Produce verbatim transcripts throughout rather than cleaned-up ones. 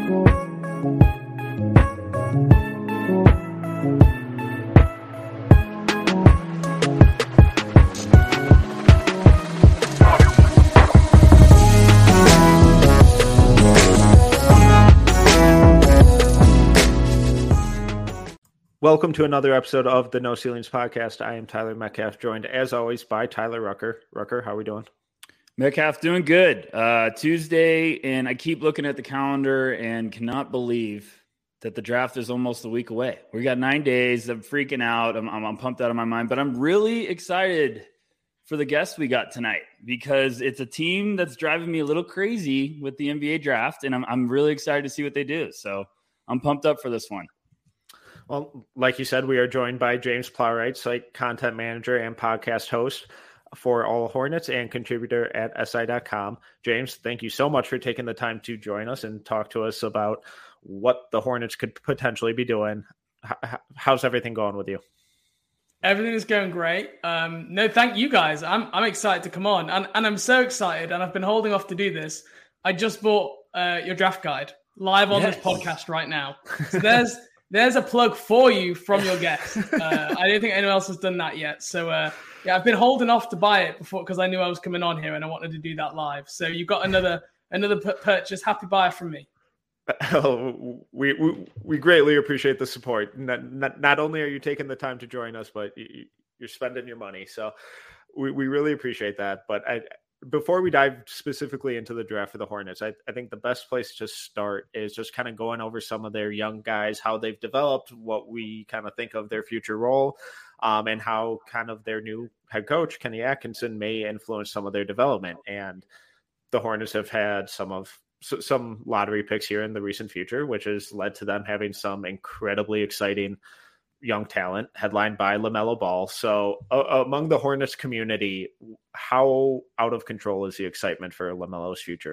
Welcome to another episode of the No Ceilings Podcast. I am Tyler Metcalf, joined as always by Tyler Rucker. Rucker, how are we doing? Metcalf, doing good. Uh, Tuesday, and I keep looking at the calendar and cannot believe that the draft is almost a week away. We got nine days. I'm freaking out. I'm, I'm, I'm pumped out of my mind, but I'm really excited for the guests we got tonight because it's a team that's driving me a little crazy with the N B A draft, and I'm I'm really excited to see what they do. So I'm pumped up for this one. Well, like you said, we are joined by James Plowright, site content manager and podcast host for All Hornets and contributor at S I dot com. James, thank you so much for taking the time to join us and talk to us about what the Hornets could potentially be doing. How's everything going with you? Everything is going great. Um, no, thank you guys. I'm I'm excited to come on, and, and I'm so excited, and I've been holding off to do this. I just bought uh, your draft guide live on yes. this podcast right now. So there's There's a plug for you from your guest. Uh, I don't think anyone else has done that yet. So, uh, yeah, I've been holding off to buy it before because I knew I was coming on here and I wanted to do that live. So you got another another p- purchase. Happy buyer from me. Oh, we, we we greatly appreciate the support. Not, not, not only are you taking the time to join us, but you, you're spending your money. So we, we really appreciate that. But I, before we dive specifically into the draft for the Hornets, I, I think the best place to start is just kind of going over some of their young guys, how they've developed, what we kind of think of their future role, um, and how kind of their new head coach, Kenny Atkinson, may influence some of their development. And the Hornets have had some of some lottery picks here in the recent future, which has led to them having some incredibly exciting young talent headlined by LaMelo Ball. So uh, among the Hornets community, how out of control is the excitement for LaMelo's future?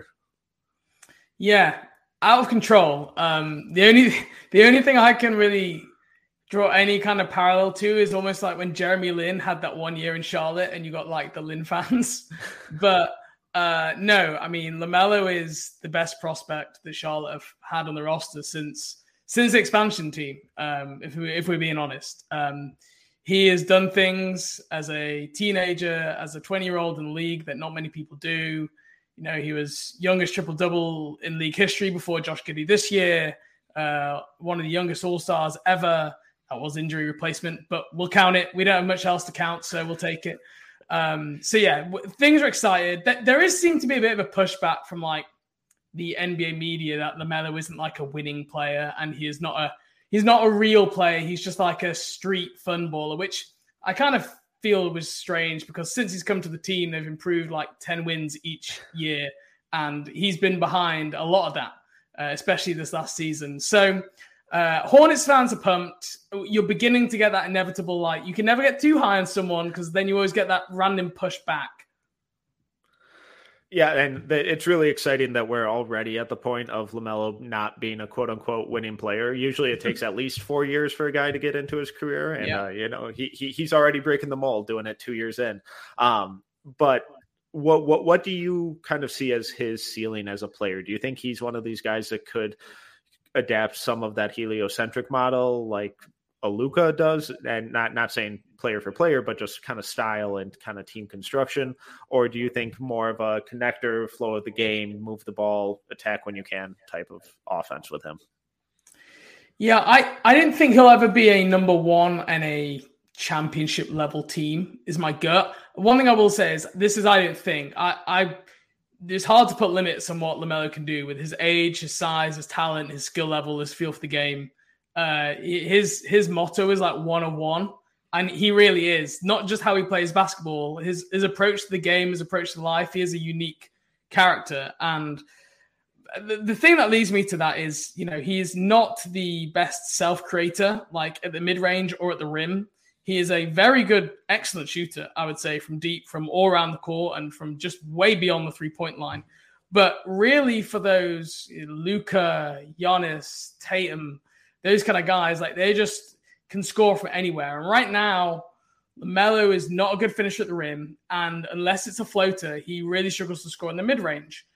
Yeah, out of control. Um, the only the only thing I can really draw any kind of parallel to is almost like when Jeremy Lin had that one year in Charlotte and you got like the Lin fans. But uh, no, I mean, LaMelo is the best prospect that Charlotte have had on the roster since Since the expansion team, um, if, we, if we're being honest. Um, he has done things as a teenager, as a twenty-year-old in the league that not many people do. You know, he was youngest triple-double in league history before Josh Giddey this year. Uh, one of the youngest all-stars ever. That was injury replacement, but we'll count it. We don't have much else to count, so we'll take it. Um, so, yeah, w- things are excited. There is seem to be a bit of a pushback from, like, the N B A media that LaMelo isn't like a winning player and he is not a he's not a real player. He's just like a street fun baller, which I kind of feel was strange because since he's come to the team, they've improved like ten wins each year, and he's been behind a lot of that, uh, especially this last season. So uh, Hornets fans are pumped. You're beginning to get that inevitable, like you can never get too high on someone because then you always get that random pushback. Yeah, and it's really exciting that we're already at the point of LaMelo not being a quote-unquote winning player. Usually it takes at least four years for a guy to get into his career, and yeah. uh, you know he, he he's already breaking the mold doing it two years in. Um, but what what what do you kind of see as his ceiling as a player? Do you think he's one of these guys that could adapt some of that heliocentric model like a Luka does, and not not saying player for player, but just kind of style and kind of team construction? Or do you think more of a connector, flow of the game, move the ball, attack when you can type of offense with him? Yeah, I, I didn't think he'll ever be a number one and a championship level team is my gut. One thing I will say is this is, I didn't think I, I, it's hard to put limits on what LaMelo can do with his age, his size, his talent, his skill level, his feel for the game. Uh, his, his motto is like one on one. And he really is. Not just how he plays basketball, his his approach to the game, his approach to life. He is a unique character. And the, the thing that leads me to that is, you know, he is not the best self-creator, like at the mid-range or at the rim. He is a very good, excellent shooter, I would say, from deep, from all around the court and from just way beyond the three-point line. But really for those Luka, Giannis, Tatum, those kind of guys, like they just can score from anywhere. And right now, LaMelo is not a good finisher at the rim. And unless it's a floater, he really struggles to score in the mid-range.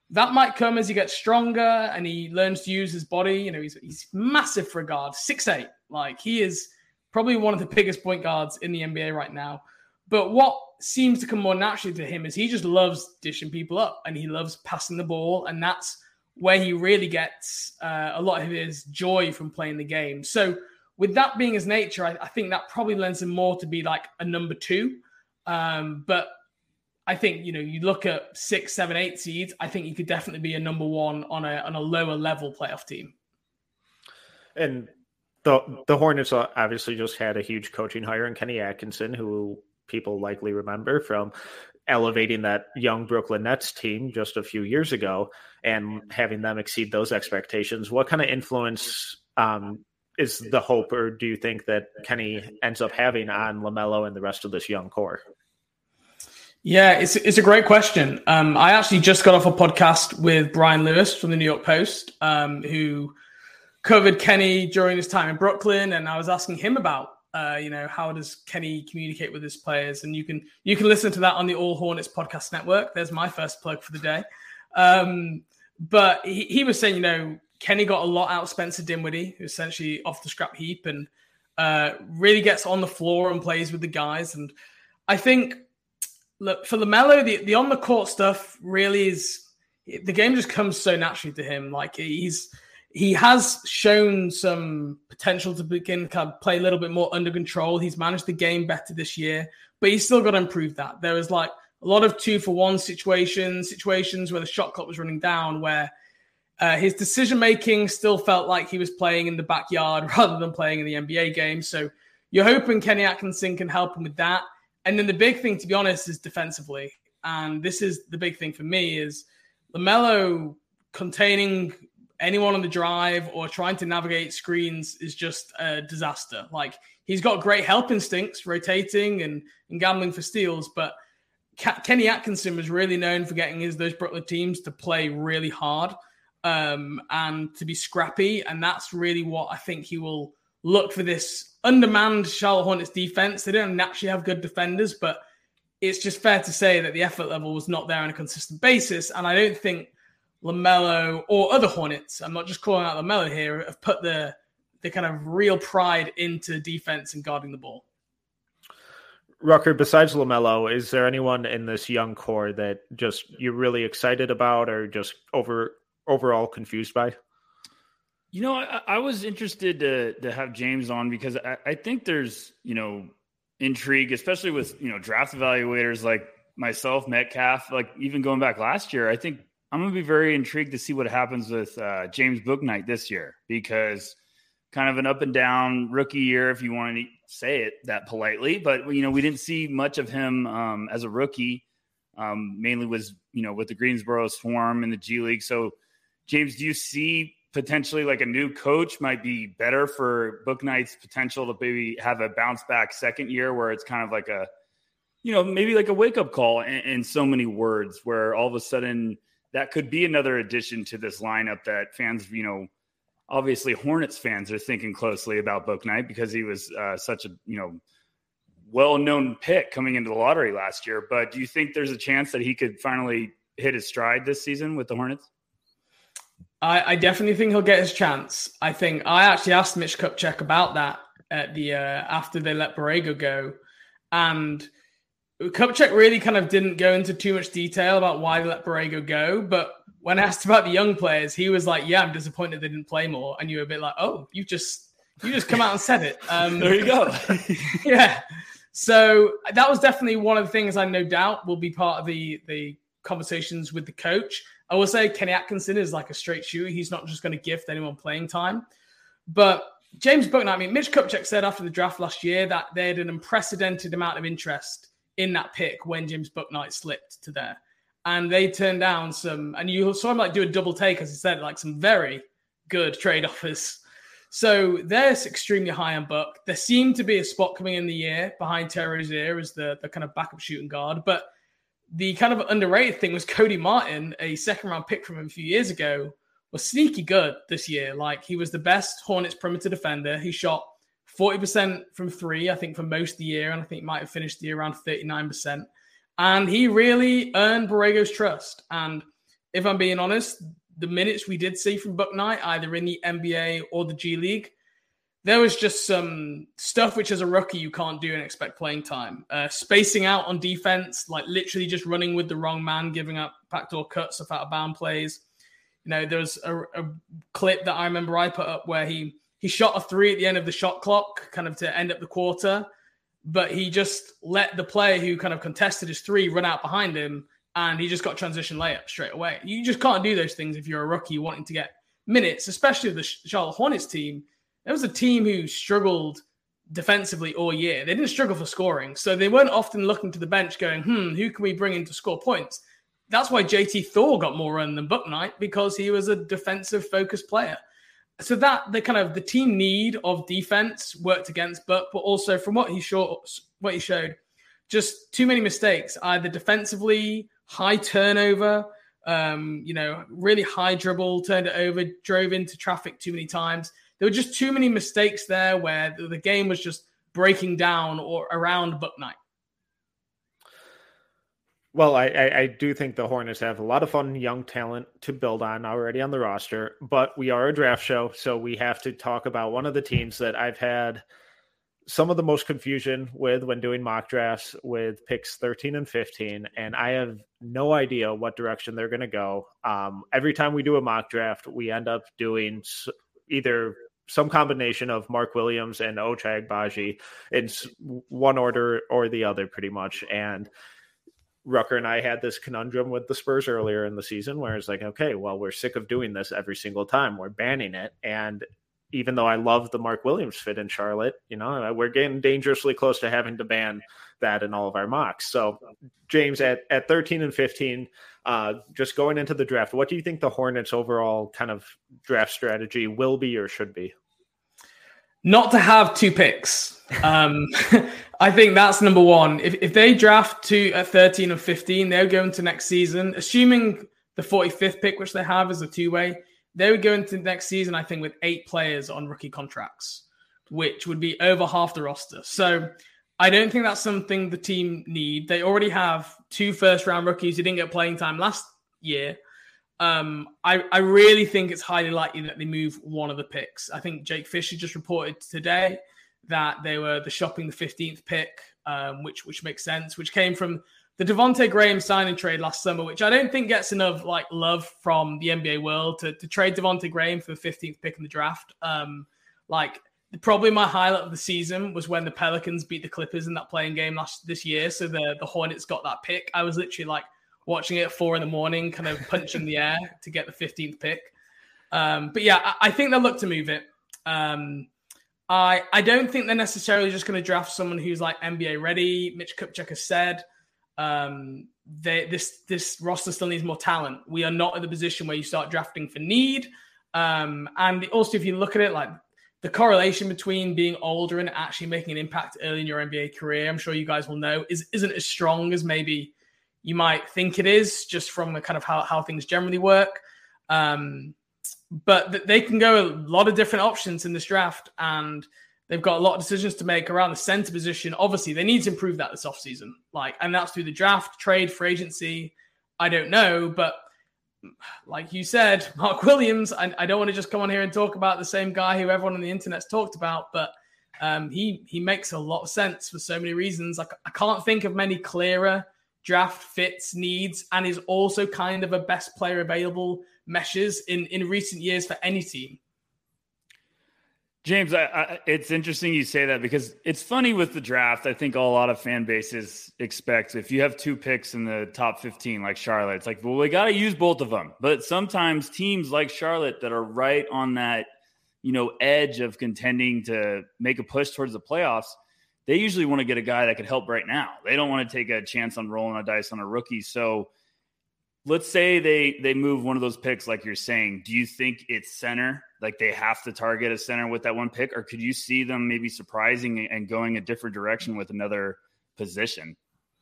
that might come as he gets stronger and he learns to use his body. You know, he's, he's massive for a guard, six eight. Like, he is probably one of the biggest point guards in the N B A right now. But what seems to come more naturally to him is he just loves dishing people up and he loves passing the ball. And that's where he really gets uh, a lot of his joy from playing the game. So with that being his nature, I, I think that probably lends him more to be like a number two. Um, but I think, you know, you look at six, seven, eight seeds, I think he could definitely be a number one on a on a lower level playoff team. And the the Hornets obviously just had a huge coaching hire in Kenny Atkinson, who people likely remember from elevating that young Brooklyn Nets team just a few years ago and having them exceed those expectations. What kind of influence um, is the hope, or do you think that Kenny ends up having on LaMelo and the rest of this young core? Yeah, it's it's a great question. Um, I actually just got off a podcast with Brian Lewis from the New York Post, um, who covered Kenny during his time in Brooklyn, and I was asking him about, uh, you know, how does Kenny communicate with his players? And you can you can listen to that on the All Hornets podcast network. There's my first plug for the day. Um, but he, he was saying, you know, Kenny got a lot out of Spencer Dinwiddie, who's essentially off the scrap heap, and uh, really gets on the floor and plays with the guys. And I think, look, for LaMelo, the, the on-the-court stuff really is – the game just comes so naturally to him. Like, he's he has shown some potential to begin kind of play a little bit more under control. He's managed the game better this year, but he's still got to improve that. There was, like, a lot of two-for-one situations, situations where the shot clock was running down, where uh, his decision-making still felt like he was playing in the backyard rather than playing in the N B A game. So you're hoping Kenny Atkinson can help him with that. And then the big thing, to be honest, is defensively. And this is the big thing for me, is LaMelo containing anyone on the drive or trying to navigate screens is just a disaster. Like, he's got great help instincts, rotating and, and gambling for steals, but Ke- Kenny Atkinson was really known for getting his those Brooklyn teams to play really hard um, and to be scrappy. And that's really what I think he will look for this undermanned Charlotte Hornets defense. They don't naturally have good defenders, but it's just fair to say that the effort level was not there on a consistent basis. And I don't think LaMelo or other Hornets, I'm not just calling out LaMelo here, have put the the kind of real pride into defense and guarding the ball. Rucker, besides LaMelo, is there anyone in this young core that just you're really excited about or just over overall confused by? You know, I, I was interested to to have James on because I, I think there's, you know, intrigue, especially with, you know, draft evaluators like myself, Metcalf, like even going back last year. I think I'm going to be very intrigued to see what happens with uh, James Bouknight this year, because kind of an up and down rookie year, if you want to say it that politely. But, you know, we didn't see much of him um, as a rookie, um, mainly was, you know, with the Greensboro Swarm in the G League. So, James, do you see potentially like a new coach might be better for Bouknight's potential to maybe have a bounce back second year where it's kind of like a, you know, maybe like a wake up call in, in so many words, where all of a sudden that could be another addition to this lineup that fans, you know, obviously Hornets fans are thinking closely about Bouknight because he was uh, such a, you know, well-known pick coming into the lottery last year. But do you think there's a chance that he could finally hit his stride this season with the Hornets? I, I definitely think he'll get his chance. I think I actually asked Mitch Kupchak about that at the uh, after they let Borrego go, and Kupchak really kind of didn't go into too much detail about why they let Borrego go. But when asked about the young players, he was like, "Yeah, I'm disappointed they didn't play more." And you were a bit like, "Oh, you just you just come out and said it." Um, there you go. Yeah. So that was definitely one of the things I no doubt will be part of the the conversations with the coach. I will say Kenny Atkinson is like a straight shooter. He's not just going to gift anyone playing time. But James Bouknight, I mean, Mitch Kupchak said after the draft last year that they had an unprecedented amount of interest in that pick when James Bouknight slipped to there. And they turned down some, and you saw him like do a double take, as I said, like some very good trade offers. So they're extremely high on Book. There seemed to be a spot coming in the year behind Terry Rozier as the, the kind of backup shooting guard. But the kind of underrated thing was Cody Martin, a second round pick from him a few years ago, was sneaky good this year. Like, he was the best Hornets perimeter defender. He shot forty percent from three, I think, for most of the year. And I think he might have finished the year around thirty-nine percent. And he really earned Borrego's trust. And if I'm being honest, the minutes we did see from Bouknight, either in the N B A or the G League, there was just some stuff which as a rookie you can't do and expect playing time. Uh, spacing out on defense, like literally just running with the wrong man, giving up backdoor cuts off out of bound plays. You know, there was a, a clip that I remember I put up where he he shot a three at the end of the shot clock, kind of to end up the quarter, but he just let the player who kind of contested his three run out behind him, and he just got transition layup straight away. You just can't do those things if you're a rookie wanting to get minutes, especially the Charlotte Hornets team. It was a team who struggled defensively all year. They didn't struggle for scoring, so they weren't often looking to the bench going, hmm, who can we bring in to score points? That's why J T Thor got more run than Bouknight, because he was a defensive-focused player. So that the kind of the team need of defense worked against Book, but also from what he showed, what he showed, just too many mistakes, either defensively, high turnover, um, you know, really high dribble, turned it over, drove into traffic too many times. There were just too many mistakes there where the game was just breaking down or around Bouknight. Well, I, I, I do think the Hornets have a lot of fun young talent to build on already on the roster, but we are a draft show, so we have to talk about one of the teams that I've had some of the most confusion with when doing mock drafts with picks thirteen and fifteen, and I have no idea what direction they're going to go. Um, every time we do a mock draft, we end up doing either some combination of Mark Williams and Ochai Agbaji in one order or the other pretty much, and Rucker and I had this conundrum with the Spurs earlier in the season where it's like, okay, well, we're sick of doing this every single time. We're banning it. And even though I love the Mark Williams fit in Charlotte, you know, we're getting dangerously close to having to ban that in all of our mocks. So James, at, at thirteen and fifteen, uh, just going into the draft, what do you think the Hornets overall kind of draft strategy will be or should be? Not to have two picks. Um, I think that's number one. If if they draft two at thirteen and fifteen, they'll go into next season, assuming the forty-fifth pick, which they have is a two-way, they would go into next season, I think, with eight players on rookie contracts, which would be over half the roster. So I don't think that's something the team need. They already have two first-round rookies who didn't get playing time last year. Um, I, I really think it's highly likely that they move one of the picks. I think Jake Fisher just reported today that they were the shopping the fifteenth pick, um, which which makes sense, which came from the Devontae Graham signing trade last summer, which I don't think gets enough like love from the N B A world to, to trade Devontae Graham for the fifteenth pick in the draft. Um, like probably my highlight of the season was when the Pelicans beat the Clippers in that playing game last this year. So the, the Hornets got that pick. I was literally like, watching it at four in the morning, kind of punching the air to get the fifteenth pick. Um, but yeah, I, I think they'll look to move it. Um, I I don't think they're necessarily just going to draft someone who's like N B A ready. Mitch Kupchak has said um, they, this this roster still needs more talent. We are not in the position where you start drafting for need. Um, and also, if you look at it, like the correlation between being older and actually making an impact early in your N B A career, I'm sure you guys will know, is isn't as strong as maybe you might think it is, just from the kind of how, how things generally work. Um, but th- they can go a lot of different options in this draft, and they've got a lot of decisions to make around the center position. Obviously, they need to improve that this offseason. Like, and that's through the draft, trade, free agency. I don't know, but like you said, Mark Williams, I, I don't want to just come on here and talk about the same guy who everyone on the internet's talked about, but um, he he makes a lot of sense for so many reasons. Like, I can't think of many clearer draft fits, needs, and is also kind of a best player available meshes in, in recent years for any team. James, I, I, it's interesting you say that because it's funny with the draft. I think a lot of fan bases expect if you have two picks in the top fifteen, like Charlotte, it's like, well, we got to use both of them. But sometimes teams like Charlotte that are right on that, you know, edge of contending to make a push towards the playoffs, they usually want to get a guy that could help right now. They don't want to take a chance on rolling a dice on a rookie. So let's say they they move one of those picks like you're saying. Do you think it's center? Like they have to target a center with that one pick? Or could you see them maybe surprising and going a different direction with another position?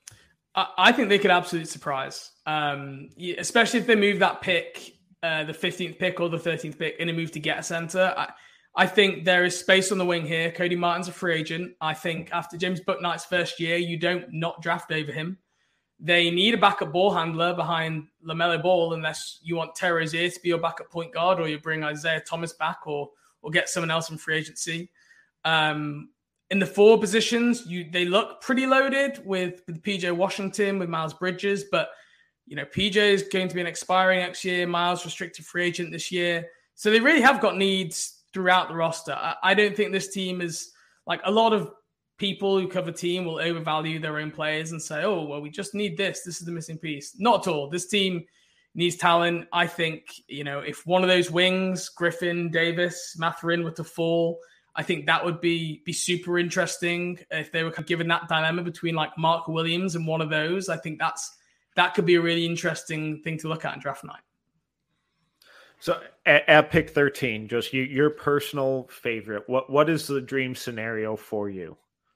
I think they could absolutely surprise, um, especially if they move that pick, uh, the fifteenth pick or the thirteenth pick, and a move to get a center. I, I think there is space on the wing here. Cody Martin's a free agent. I think after James Bouknight's first year, you don't not draft over him. they need a backup ball handler behind LaMelo Ball, unless you want Terry Rozier to be your backup point guard, or you bring Isaiah Thomas back, or or get someone else in free agency. Um, in the forward positions, you they look pretty loaded with, with P J Washington, with Miles Bridges, but you know, P J is going to be an expiring next year. Miles restricted free agent this year. So they really have got needs throughout the roster. I, I don't think this team is like a lot of people who cover team will overvalue their own players and say, oh, well, we just need this. This is the missing piece. Not at all. This team needs talent. I think, you know, if one of those wings, Griffin, Davis, Mathurin were to fall, I think that would be be super interesting if they were given that dilemma between like Mark Williams and one of those. I think that's that could be a really interesting thing to look at in draft night. So at, at pick thirteen, just you, your personal favorite, what what is the dream scenario for you?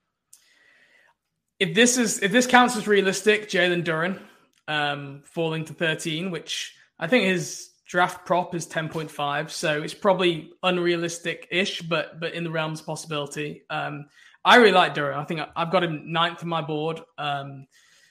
If this is if this counts as realistic, Jalen Duren um, falling to thirteen, which I think his draft prop is ten point five, so it's probably unrealistic-ish, but but in the realms of possibility. Um, I really like Duren. I think I've got him ninth on my board. Um,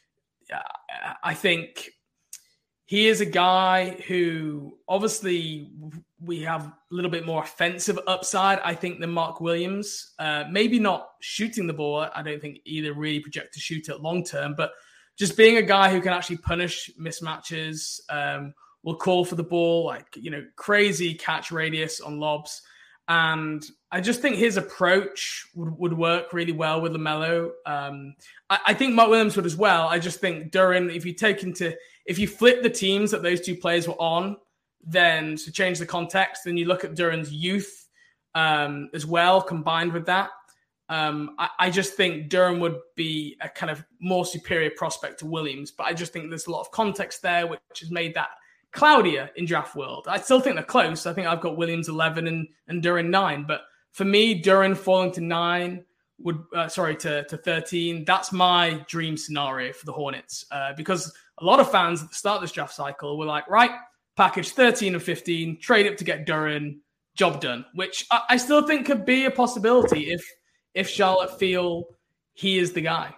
I think he is a guy who obviously we have a little bit more offensive upside, I think, than Mark Williams. Uh, maybe not shooting the ball. I don't think either really project to shoot it long term, but just being a guy who can actually punish mismatches, um, will call for the ball, like, you know, crazy catch radius on lobs. And I just think his approach would, would work really well with LaMelo. Um, I, I think Mark Williams would as well. I just think Duren, if you take into, if you flip the teams that those two players were on, then to change the context, then you look at Duren's youth um, as well, combined with that. Um, I, I just think Duren would be a kind of more superior prospect to Williams, but I just think there's a lot of context there, which has made that cloudier in draft world. I still think they're close. I think I've got Williams eleven and, and Duren nine, but for me, Duren falling to nine would, uh, sorry, to, to thirteen, that's my dream scenario for the Hornets. Uh, because a lot of fans at the start of this draft cycle were like, right, package thirteen and fifteen, trade up to get Duren, job done, which I, I still think could be a possibility if, if Charlotte feel he is the guy.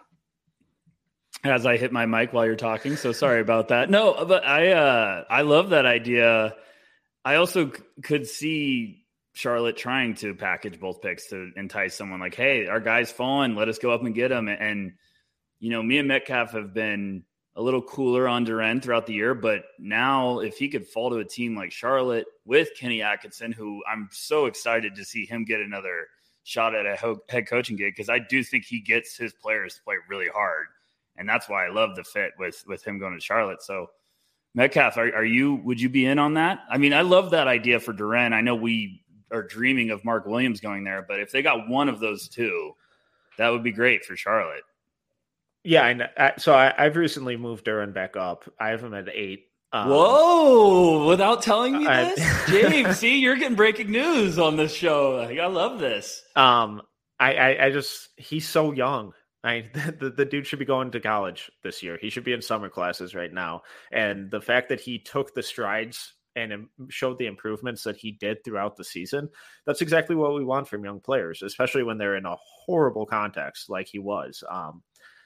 As I hit my mic while you're talking, so sorry about that. No, but I uh, I love that idea. I also c- could see Charlotte trying to package both picks to entice someone like, hey, our guy's falling, let us go up and get him. And, you know, me and Metcalf have been a little cooler on Duren throughout the year, but now if he could fall to a team like Charlotte with Kenny Atkinson, who I'm so excited to see him get another shot at a ho- head coaching gig, because I do think he gets his players to play really hard. And that's why I love the fit with, with him going to Charlotte. So Metcalf, are, are you, would you be in on that? I mean, I love that idea for Duren. I know we are dreaming of Mark Williams going there, but if they got one of those two, that would be great for Charlotte. Yeah. I know. So I, I've recently moved Duren back up. I have him at eight. Um, Whoa, without telling me I, this? James, see, you're getting breaking news on this show. I love this. Um, I, I, I just, he's so young. I the, the dude should be going to college this year. He should be in summer classes right now. And the fact that he took the strides and showed the improvements that he did throughout the season, that's exactly what we want from young players, especially when they're in a horrible context like he was. Um,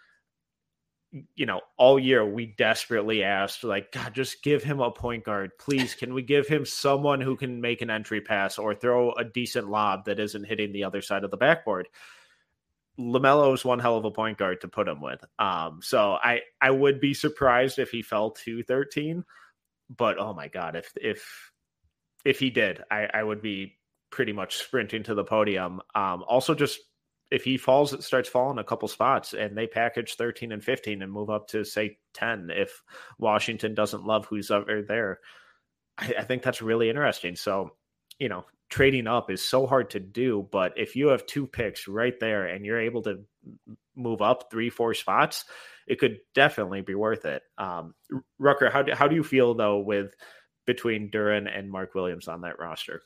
you know, all year we desperately asked, like, God, just give him a point guard. Please, can we give him someone who can make an entry pass or throw a decent lob that isn't hitting the other side of the backboard? LaMelo is one hell of a point guard to put him with. Um, so I, I would be surprised if he fell to thirteen, but oh my God, if, if, if he did, I, I would be pretty much sprinting to the podium. Um, also just if he falls, it starts falling a couple spots and they package thirteen and fifteen and move up to say ten. If Washington doesn't love who's over there, I, I think that's really interesting. So, you know, trading up is so hard to do, but if you have two picks right there and you're able to move up three, four spots, it could definitely be worth it. Um, Rucker, how do, how do you feel though with between Duren and Mark Williams on that roster?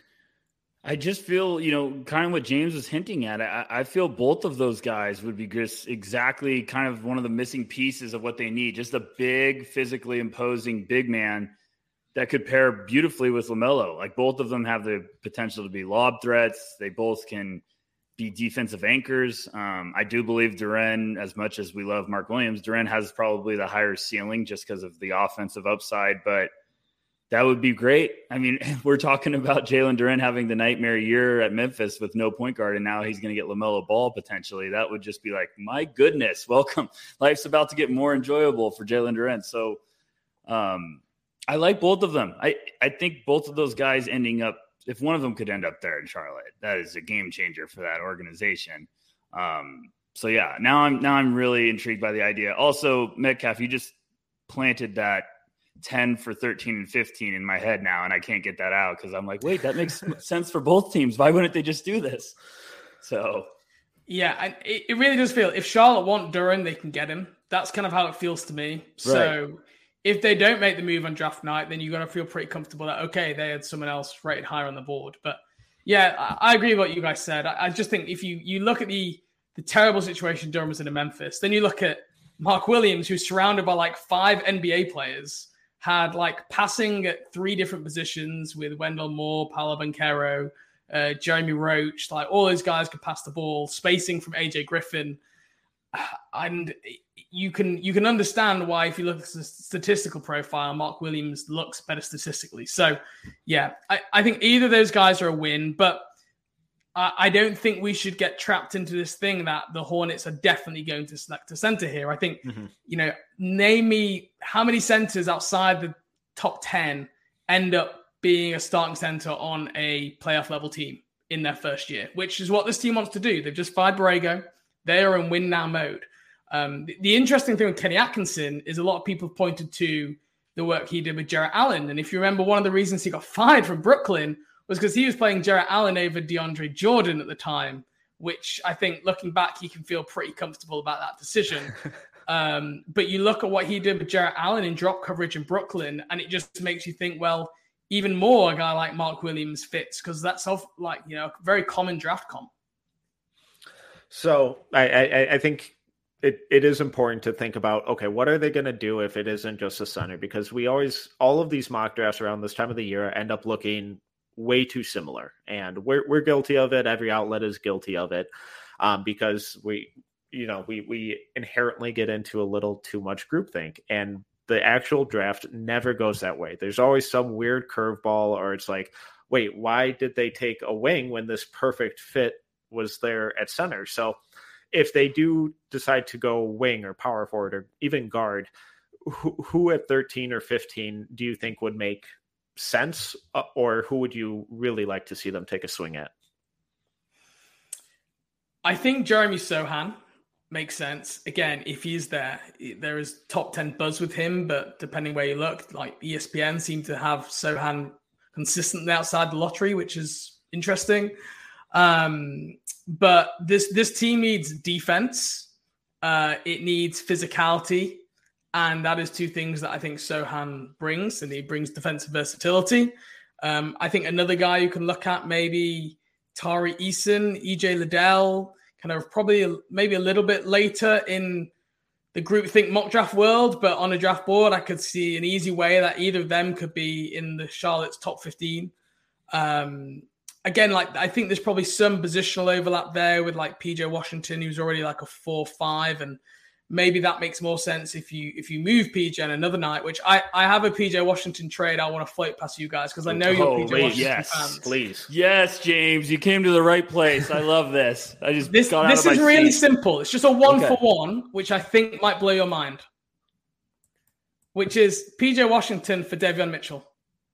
I just feel, you know, kind of what James was hinting at. I, I feel both of those guys would be just exactly kind of one of the missing pieces of what they need. Just a big, physically imposing big man that could pair beautifully with LaMelo. Like both of them have the potential to be lob threats. They both can be defensive anchors. Um, I do believe Duren, as much as we love Mark Williams, Duren has probably the higher ceiling just because of the offensive upside, but that would be great. I mean, we're talking about Jalen Duren having the nightmare year at Memphis with no point guard, and now he's going to get LaMelo Ball potentially. That would just be like, my goodness, welcome. Life's about to get more enjoyable for Jalen Duren. So um, I like both of them. I, I think both of those guys ending up, if one of them could end up there in Charlotte, that is a game changer for that organization. Um, so yeah, now I'm now I'm really intrigued by the idea. Also, Metcalf, you just planted that ten for thirteen and fifteen in my head now, and I can't get that out because I'm like, wait, that makes sense for both teams. Why wouldn't they just do this? So yeah, and it, it really does feel if Charlotte want Duren, they can get him. That's kind of how it feels to me. So. Right. If they don't make the move on draft night, then you got to feel pretty comfortable that, okay, they had someone else rated higher on the board. But yeah, I, I agree with what you guys said. I, I just think if you you look at the the terrible situation Durham was in in Memphis, then you look at Mark Williams, who's surrounded by like five N B A players, had like passing at three different positions with Wendell Moore, Paolo Banchero, uh, Jeremy Roach, like all those guys could pass the ball, spacing from A J Griffin. And you can you can understand why, if you look at the statistical profile, Mark Williams looks better statistically. So, yeah, I, I think either of those guys are a win, but I, I don't think we should get trapped into this thing that the Hornets are definitely going to select a center here. I think, mm-hmm. you know, name me how many centers outside the top ten end up being a starting center on a playoff level team in their first year, which is what this team wants to do. They've just fired Borrego. They are in win now mode. Um, the, the interesting thing with Kenny Atkinson is a lot of people have pointed to the work he did with Jarrett Allen. And if you remember, one of the reasons he got fired from Brooklyn was because he was playing Jarrett Allen over DeAndre Jordan at the time, which I think looking back, he can feel pretty comfortable about that decision. um, but you look at what he did with Jarrett Allen in drop coverage in Brooklyn, and it just makes you think, well, even more a guy like Mark Williams fits, because that's off, like, you know, a very common draft comp. So I, I, I think it, it is important to think about, okay, what are they going to do if it isn't just a center? Because we always, all of these mock drafts around this time of the year end up looking way too similar. And we're we're guilty of it. Every outlet is guilty of it um, because we, you know, we, we inherently get into a little too much groupthink. And the actual draft never goes that way. There's always some weird curveball, or it's like, wait, why did they take a wing when this perfect fit was there at center? So if they do decide to go wing or power forward or even guard, who, who at thirteen or fifteen do you think would make sense, uh, or who would you really like to see them take a swing at? I think Jeremy Sohan makes sense. Again, if he's there, there is top ten buzz with him, but depending where you look, like E S P N seem to have Sohan consistently outside the lottery, which is interesting. Um, but this this team needs defense. Uh, it needs physicality. And that is two things that I think Sohan brings. And he brings defensive versatility. Um, I think another guy you can look at, maybe Tari Eason, E J Liddell, kind of probably maybe a little bit later in the groupthink mock draft world. But on a draft board, I could see an easy way that either of them could be in the Charlotte's top fifteen. Um, Again, like I think there's probably some positional overlap there with like P J Washington, who's already like a four five, and maybe that makes more sense if you if you move P J on another night. Which I, I have a P J Washington trade I want to float past you guys because I know you're oh, P J Washington yes, fans. Please, yes, James, you came to the right place. I love this. I just this got out this of is my really seat. simple. It's just a one okay. for one, which I think might blow your mind. Which is P J Washington for Davion Mitchell.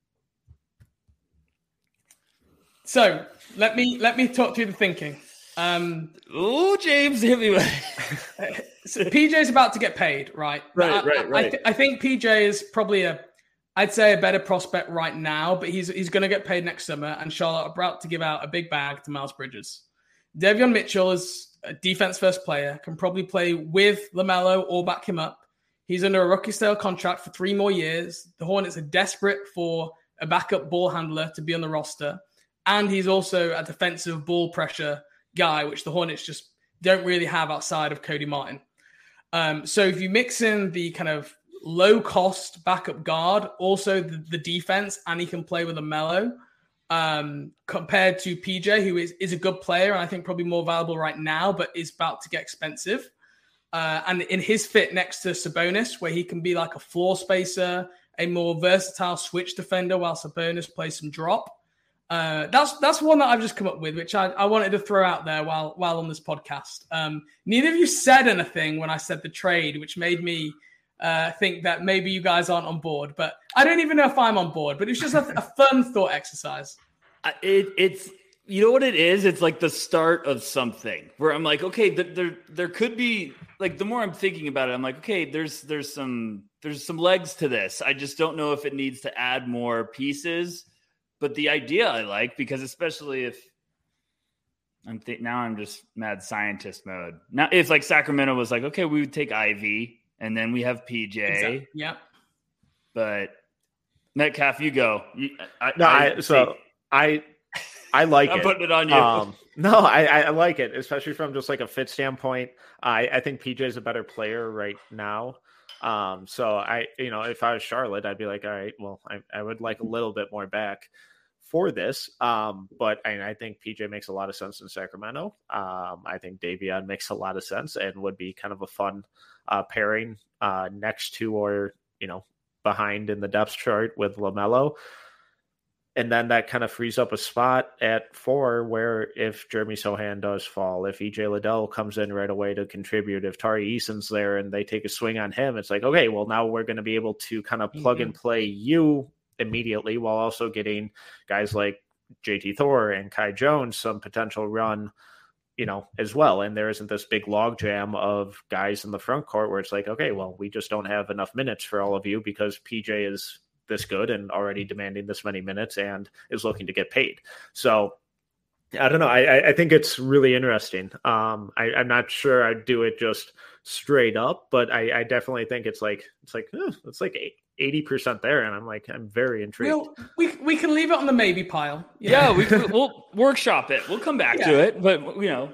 So let me let me talk through the thinking. Um, oh, James, hit me with so P J's about to get paid, right? Right, I, right, right. I, th- I think P J is probably a, I'd say a better prospect right now, but he's he's going to get paid next summer, and Charlotte are about to give out a big bag to Miles Bridges. Davion Mitchell is a defense-first player, can probably play with LaMelo or back him up. He's under a rookie-style contract for three more years. The Hornets are desperate for a backup ball handler to be on the roster. And he's also a defensive ball pressure guy, which the Hornets just don't really have outside of Cody Martin. Um, so if you mix in the kind of low-cost backup guard, also the, the defense, and he can play with LaMelo, um, compared to P J, who is, is a good player and I think probably more valuable right now, but is about to get expensive. Uh, and in his fit next to Sabonis, where he can be like a floor spacer, a more versatile switch defender while Sabonis plays some drop. Uh, that's that's one that I've just come up with, which I, I wanted to throw out there while while on this podcast. Um, neither of you said anything when I said the trade, which made me uh, think that maybe you guys aren't on board. But I don't even know if I'm on board. But it's just a, a fun thought exercise. It, it's you know what it is. It's like the start of something where I'm like, okay, th- there there could be like the more I'm thinking about it, I'm like, okay, there's there's some there's some legs to this. I just don't know if it needs to add more pieces. But the idea I like, because especially if I'm th- now I'm just mad scientist mode. Now it's like Sacramento was like, okay, we would take Ivy and then we have P J. Exactly. Yep. But Metcalf, you go. You, I, no, I, I so I I like I'm it. I'm putting it on you. Um, no, I, I like it, especially from just like a fit standpoint. I, I think P J is a better player right now. Um, so I, you know, if I was Charlotte, I'd be like, all right, well, I, I would like a little bit more back for this. Um, but I, I think P J makes a lot of sense in Sacramento. Um, I think Davion makes a lot of sense and would be kind of a fun uh, pairing uh, next to, or, you know, behind in the depth chart with LaMelo. And then that kind of frees up a spot at four where if Jeremy Sohan does fall, if E J Liddell comes in right away to contribute, if Tari Eason's there and they take a swing on him, it's like, okay, well, now we're going to be able to kind of plug mm-hmm. and play you immediately while also getting guys like J T Thor and Kai Jones some potential run, you know, as well. And there isn't this big logjam of guys in the front court where it's like, okay, well, we just don't have enough minutes for all of you because P J is this good and already demanding this many minutes and is looking to get paid. So I don't know. I, I think it's really interesting. Um, I, I'm not sure I'd do it just straight up, but I, I definitely think it's like, it's like, eh, it's like eighty percent there. And I'm like, I'm very intrigued. We'll, we we can leave it on the maybe pile. Yeah, yeah we, we'll workshop it. We'll come back yeah. to it, but you know,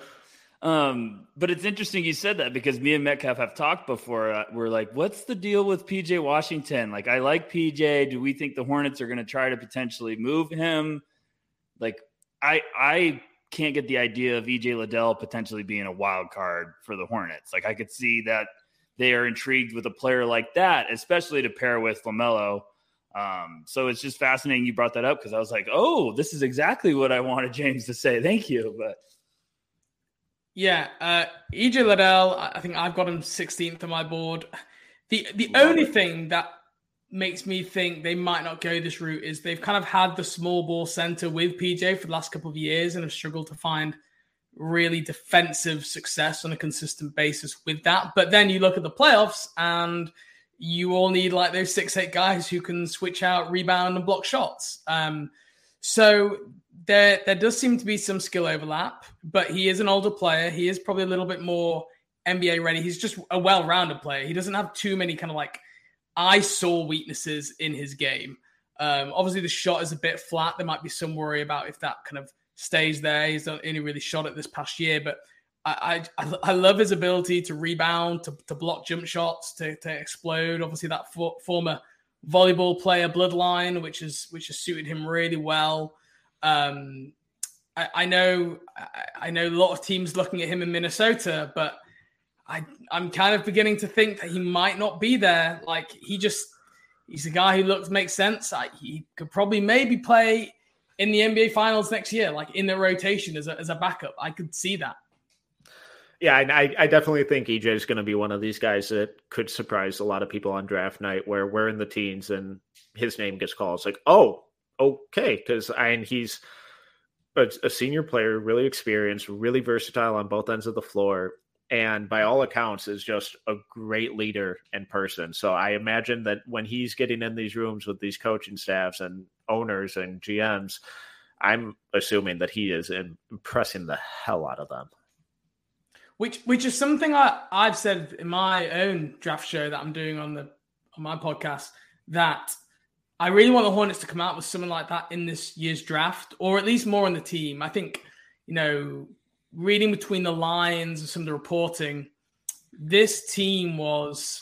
Um, but it's interesting you said that because me and Metcalf have talked before. Uh, we're like, what's the deal with P J Washington? Like, I like P J. Do we think the Hornets are going to try to potentially move him? Like, I I can't get the idea of E J Liddell potentially being a wild card for the Hornets. Like, I could see that they are intrigued with a player like that, especially to pair with LaMelo. Um, so it's just fascinating you brought that up because I was like, oh, this is exactly what I wanted James to say. Thank you. But Yeah, uh, E J Liddell, I think I've got him sixteenth on my board. The the Love only it. thing that makes me think they might not go this route is they've kind of had the small ball center with P J for the last couple of years and have struggled to find really defensive success on a consistent basis with that. But then you look at the playoffs and you all need like those six, eight guys who can switch out, rebound, and block shots. Um, so There, there does seem to be some skill overlap, but he is an older player. He is probably a little bit more N B A ready. He's just a well-rounded player. He doesn't have too many kind of like I saw weaknesses in his game. Um, obviously, the shot is a bit flat. There might be some worry about if that kind of stays there. He's not only really shot it this past year, but I I, I love his ability to rebound, to, to block jump shots, to, to explode. Obviously, that for, former volleyball player bloodline, which is which has suited him really well. Um, I, I know, I, I know a lot of teams looking at him in Minnesota, but I, I'm kind of beginning to think that he might not be there. Like he just, he's a guy who looks makes sense. I, he could probably maybe play in the N B A Finals next year, like in the rotation as a as a backup. I could see that. Yeah, I, I definitely think E J is going to be one of these guys that could surprise a lot of people on draft night, where we're in the teens and his name gets called. It's like, oh. Okay, because I and he's a, a senior player, really experienced, really versatile on both ends of the floor, and by all accounts is just a great leader in person. So I imagine that when he's getting in these rooms with these coaching staffs and owners and G Ms, I'm assuming that he is impressing the hell out of them. Which which is something I, I've said in my own draft show that I'm doing on the on my podcast, that I really want the Hornets to come out with something like that in this year's draft, or at least more on the team. I think, you know, reading between the lines and some of the reporting, this team was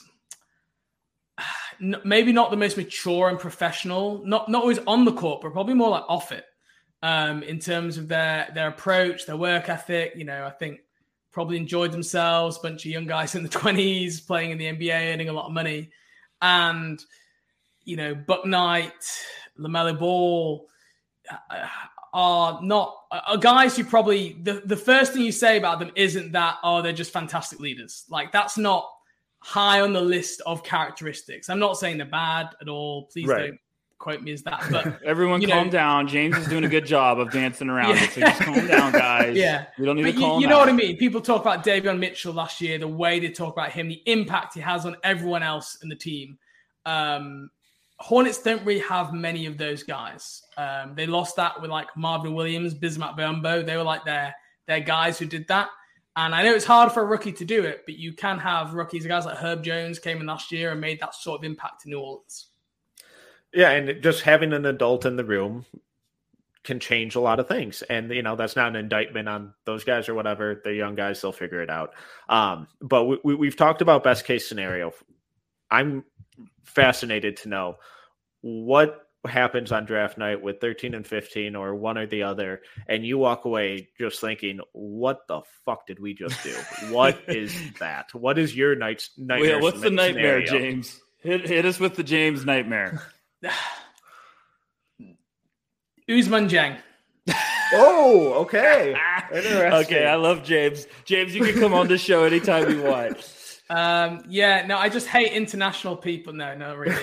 maybe not the most mature and professional, not, not always on the court, but probably more like off it. um, in terms of their their approach, their work ethic. You know, I think probably enjoyed themselves. Bunch of young guys in the twenties playing in the N B A, earning a lot of money, and you know, Bouknight, LaMelo Ball uh, are not are guys who probably the the first thing you say about them isn't that oh they're just fantastic leaders. Like that's not high on the list of characteristics. I'm not saying they're bad at all. Please right. don't quote me as that. But everyone calm know, down. James is doing a good job of dancing around yeah. it. So just calm down, guys. Yeah. We don't need but to call you, you him know out. what I mean? People talk about Davion Mitchell last year, the way they talk about him, the impact he has on everyone else in the team. Um, Hornets don't really have many of those guys. Um, they lost that with like Marvin Williams, Bismack Biyombo. They were like their, their guys who did that. And I know it's hard for a rookie to do it, but you can have rookies, guys like Herb Jones came in last year and made that sort of impact in New Orleans. Yeah, and just having an adult in the room can change a lot of things. And, you know, that's not an indictment on those guys or whatever. They're young guys. They'll figure it out. Um, but we, we, we've talked about best case scenario. I'm fascinated to know what happens on draft night with thirteen and fifteen or one or the other, and you walk away just thinking, what the fuck did we just do? What is that? What is your night, nightmare? Wait, what's the nightmare, scenario? James? Hit, hit us with the James nightmare. Ousmane Dieng. Oh, okay. Okay, I love James. James, you can come on the show anytime you want. Um, yeah, no, I just hate international people. No, no, really.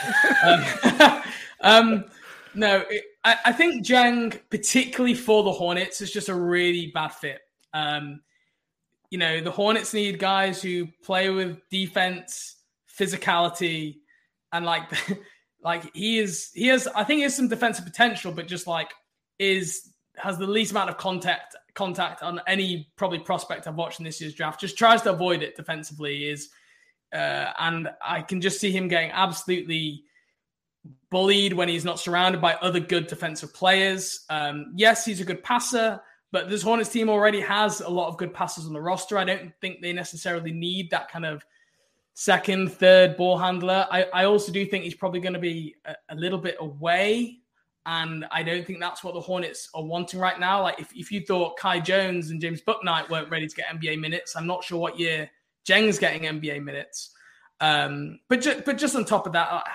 um, um, no, it, I, I think Dieng, particularly for the Hornets, is just a really bad fit. Um, you know, the Hornets need guys who play with defense, physicality, and like, like he is, he has, I think he has some defensive potential, but just like is, has the least amount of contact contact on any probably prospect I've watched in this year's draft. Just tries to avoid it defensively is, uh, and I can just see him getting absolutely bullied when he's not surrounded by other good defensive players. Um, yes, he's a good passer, but this Hornets team already has a lot of good passers on the roster. I don't think they necessarily need that kind of second, third ball handler. I, I also do think he's probably going to be a, a little bit away. And I don't think that's what the Hornets are wanting right now. Like if, if you thought Kai Jones and James Bouknight weren't ready to get N B A minutes, I'm not sure what year Dieng's getting N B A minutes. Um, but, ju- but just on top of that,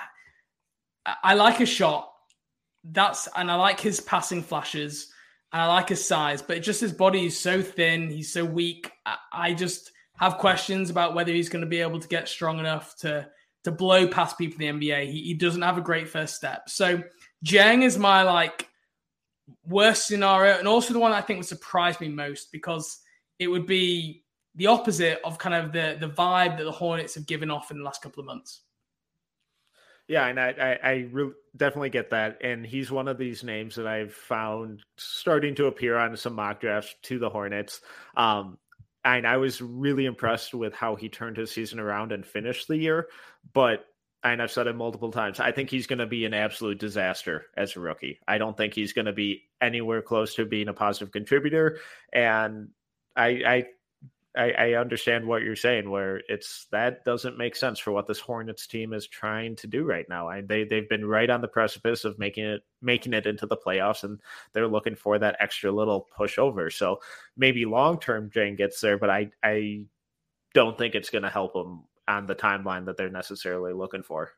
I, I like his shot. That's and I like his passing flashes. And I like his size. But just his body is so thin. He's so weak. I, I just have questions about whether he's going to be able to get strong enough to, to blow past people in the N B A. He, he doesn't have a great first step. So Dieng is my like worst scenario, and also the one I think would surprise me most because it would be the opposite of kind of the the vibe that the Hornets have given off in the last couple of months. Yeah, and I I, I re- definitely get that, and he's one of these names that I've found starting to appear on some mock drafts to the Hornets. Um, and I was really impressed with how he turned his season around and finished the year, but. And I've said it multiple times, I think he's going to be an absolute disaster as a rookie. I don't think he's going to be anywhere close to being a positive contributor. And I, I, I understand what you're saying, where it's that doesn't make sense for what this Hornets team is trying to do right now. I, they they've been right on the precipice of making it making it into the playoffs, and they're looking for that extra little push over. So maybe long term, Dieng gets there, but I I don't think it's going to help him on the timeline that they're necessarily looking for.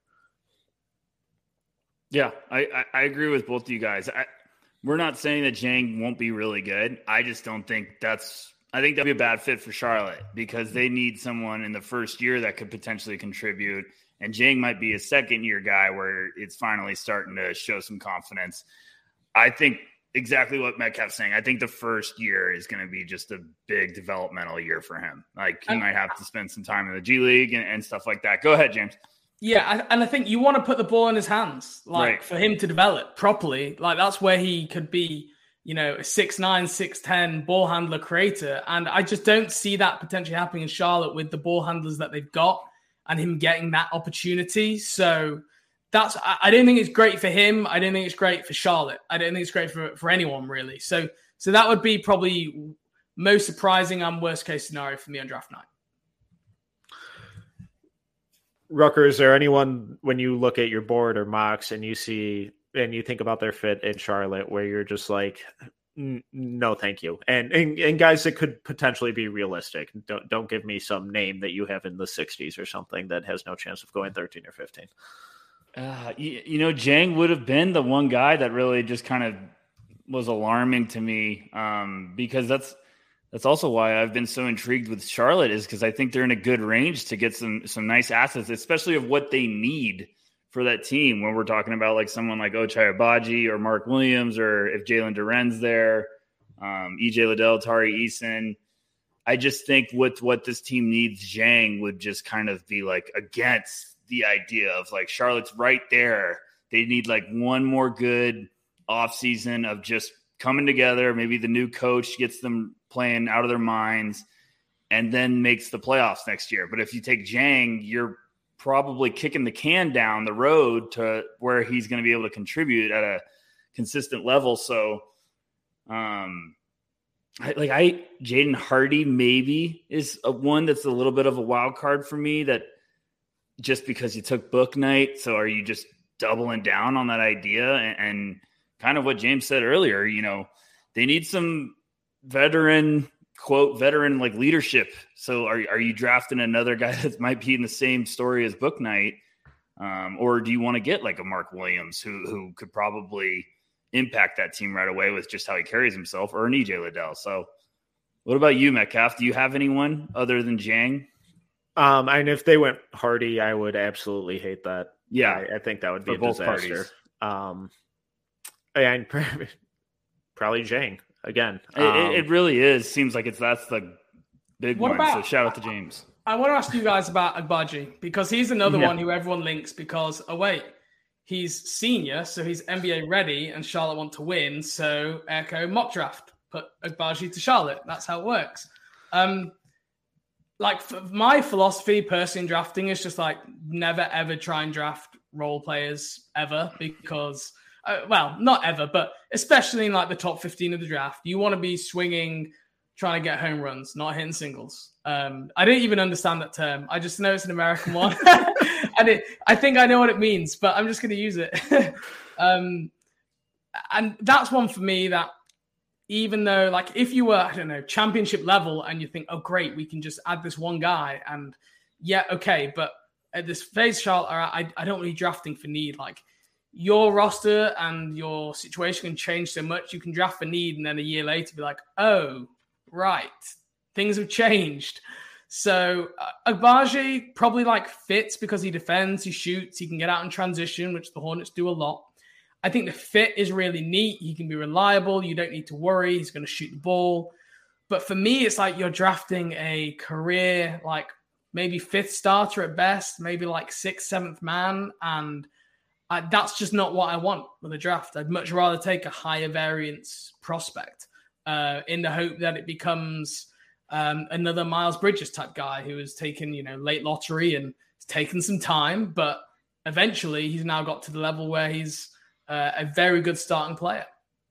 Yeah, I, I, I agree with both of you guys. I, we're not saying that Dieng won't be really good. I just don't think that's – I think that'd be a bad fit for Charlotte because they need someone in the first year that could potentially contribute, and Dieng might be a second-year guy where it's finally starting to show some confidence. I think exactly what Metcalf's saying. I think the first year is going to be just a big developmental year for him. Like he might have to spend some time in the G League and, and stuff like that. Go ahead, James. Yeah, and I think you want to put the ball in his hands, like right. for him to develop properly. Like that's where he could be, you know, a six nine, six ten ball handler creator. And I just don't see that potentially happening in Charlotte with the ball handlers that they've got and him getting that opportunity. So That's. I don't think it's great for him. I don't think it's great for Charlotte. I don't think it's great for, for anyone, really. So so that would be probably most surprising and worst case scenario for me on draft night. Rucker, is there anyone, when you look at your board or mocks and you see and you think about their fit in Charlotte, where you're just like, no, thank you. And, and and guys that could potentially be realistic. Don't don't give me some name that you have in the sixties or something that has no chance of going thirteen or fifteen. Uh, you, you know, Jang would have been the one guy that really just kind of was alarming to me, um, because that's that's also why I've been so intrigued with Charlotte, is because I think they're in a good range to get some some nice assets, especially of what they need for that team. When we're talking about like someone like Ochai Agbaji or Mark Williams, or if Jalen Duren's there, um, E J Liddell, Tari Eason. I just think with what this team needs, Zhang would just kind of be like against the idea of like Charlotte's right there. They need like one more good offseason of just coming together. Maybe the new coach gets them playing out of their minds and then makes the playoffs next year. But if you take Zhang, you're probably kicking the can down the road to where he's going to be able to contribute at a consistent level. So, um, I, like I, Jaden Hardy maybe is a one that's a little bit of a wild card for me, that just because you took book night. So are you just doubling down on that idea? And, and kind of what James said earlier, you know, they need some veteran, quote, veteran like leadership. So are, are you drafting another guy that might be in the same story as book night? Um, or do you want to get like a Mark Williams who, who could probably impact that team right away with just how he carries himself, or an E J Liddell? So what about you, Metcalf? Do you have anyone other than Zhang? Um, and if they went Hardy, I would absolutely hate that. Yeah. I, I think that would be For a both disaster. parties. Um, and probably Zhang again. It, Um, it really is. Seems like it's that's the big What one. about- so shout out to James. I want to ask you guys about Agbaji, because he's another Yeah. one who everyone links because, oh, wait, he's senior, so he's N B A ready, and Charlotte want to win, so echo mock draft. Put Agbaji to Charlotte. That's how it works. Um, like, f- my philosophy personally in drafting is just like never, ever try and draft role players ever, because, uh, well, not ever, but especially in like the top fifteen of the draft, you want to be swinging, trying to get home runs, not hitting singles. Um, I didn't even understand that term. I just know it's an American one. and it, I think I know what it means, but I'm just going to use it. um, and that's one for me that, even though, like, if you were, I don't know, championship level and you think, oh, great, we can just add this one guy, and yeah, okay, but at this phase, Charlotte, I, I don't really drafting for need. Like, your roster and your situation can change so much. You can draft for need, and then a year later be like, oh, right, things have changed. So uh, Agbaji probably like fits because he defends, he shoots, he can get out in transition, which the Hornets do a lot. I think the fit is really neat. He can be reliable. You don't need to worry. He's going to shoot the ball. But for me, it's like you're drafting a career, like maybe fifth starter at best, maybe like sixth, seventh man. And I, that's just not what I want with a draft. I'd much rather take a higher variance prospect uh, in the hope that it becomes um, another Miles Bridges type guy who has taken, you know, late lottery and it's taken some time, but eventually he's now got to the level where he's Uh, a very good starting player.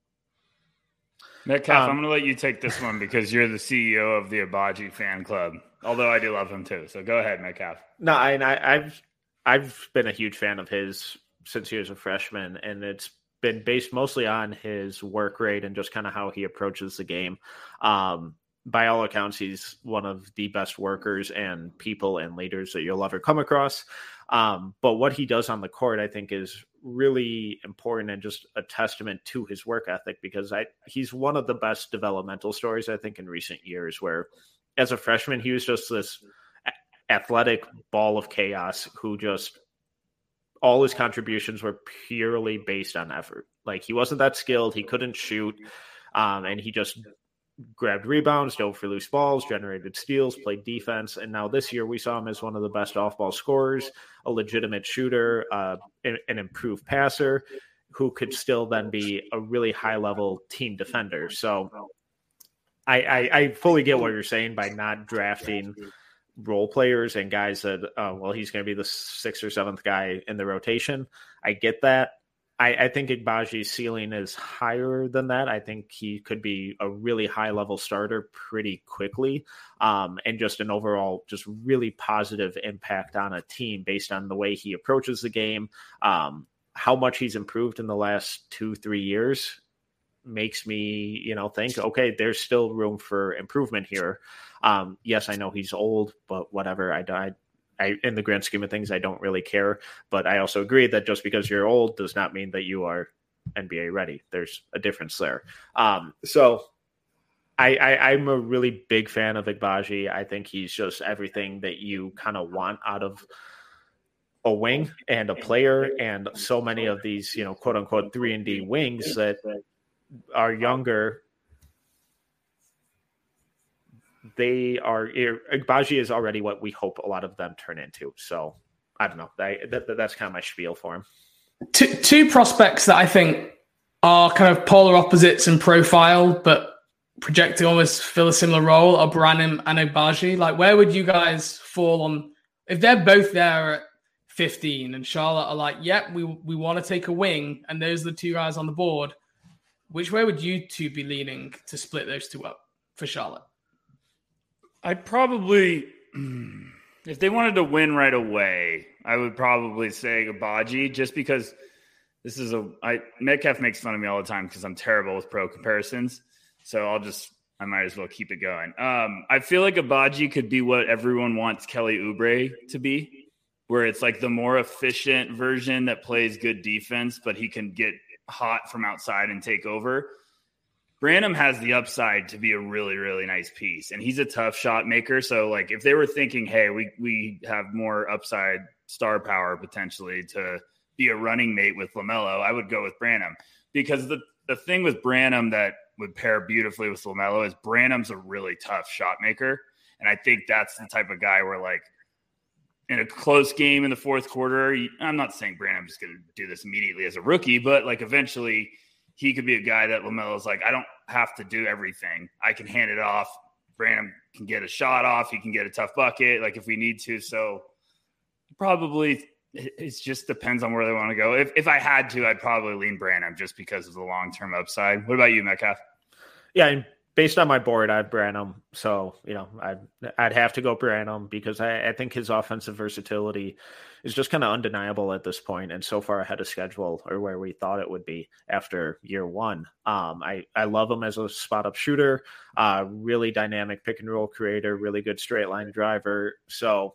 Metcalf, Um, I'm going to let you take this one because you're the C E O of the Agbaji fan club, although I do love him too. So go ahead, Metcalf. No, I, and I, I've I've been a huge fan of his since he was a freshman, and it's been based mostly on his work rate and just kind of how he approaches the game. Um, by all accounts, he's one of the best workers and people and leaders that you'll ever come across. Um, but what he does on the court, I think, is really important and just a testament to his work ethic, because I he's one of the best developmental stories, I think, in recent years, where as a freshman, he was just this athletic ball of chaos who just all his contributions were purely based on effort. Like, he wasn't that skilled. He couldn't shoot. Um, and he just grabbed rebounds, dove for loose balls, generated steals, played defense. And now this year we saw him as one of the best off-ball scorers, a legitimate shooter, uh, an improved passer who could still then be a really high-level team defender. So I, I, I fully get what you're saying by not drafting role players and guys that, uh, well, he's going to be the sixth or seventh guy in the rotation. I get that. I, I think Agbaji's ceiling is higher than that. I think he could be a really high-level starter pretty quickly, um, and just an overall just really positive impact on a team based on the way he approaches the game, um, how much he's improved in the last two, three years makes me, you know, think, okay, there's still room for improvement here. Um, yes, I know he's old, but whatever. I, I, I, in the grand scheme of things, I don't really care. But I also agree that just because you're old does not mean that you are N B A ready. There's a difference there. Um, so I, I, I'm a really big fan of Agbaji. I think he's just everything that you kind of want out of a wing and a player, and so many of these, you know, quote unquote three and D wings that are younger. They are Agbaji is already what we hope a lot of them turn into. So I don't know. I, that, that's kind of my spiel for him. Two, two prospects that I think are kind of polar opposites in profile, but projecting almost fill a similar role are Branham and Agbaji. Like, where would you guys fall on if they're both there at fifteen and Charlotte are like, yep, yeah, we we want to take a wing, and those are the two guys on the board? Which way would you two be leaning to split those two up for Charlotte? I'd probably, if they wanted to win right away, I would probably say Agbaji, just because this is a, I, Metcalf makes fun of me all the time because I'm terrible with pro comparisons. So I'll just, I might as well keep it going. Um, I feel like Agbaji could be what everyone wants Kelly Oubre to be, where it's like the more efficient version that plays good defense, but he can get hot from outside and take over. Branham has the upside to be a really, really nice piece, and he's a tough shot maker. So, like, if they were thinking, hey, we we have more upside star power potentially to be a running mate with LaMelo, I would go with Branham, because the, the thing with Branham that would pair beautifully with LaMelo is Branham's a really tough shot maker, and I think that's the type of guy where, like, in a close game in the fourth quarter, I'm not saying Branham's going to do this immediately as a rookie, but, like, eventually – he could be a guy that LaMelo's like, I don't have to do everything. I can hand it off. Branham can get a shot off. He can get a tough bucket, like, if we need to. So probably it just depends on where they want to go. If if I had to, I'd probably lean Branham just because of the long-term upside. What about you, Metcalf? Yeah, and based on my board, I have Branham. So, you know, I'd, I'd have to go Branham because I, I think his offensive versatility is just kind of undeniable at this point and so far ahead of schedule, or where we thought it would be after year one. Um, I, I love him as a spot up shooter, uh, really dynamic pick and roll creator, really good straight line driver. So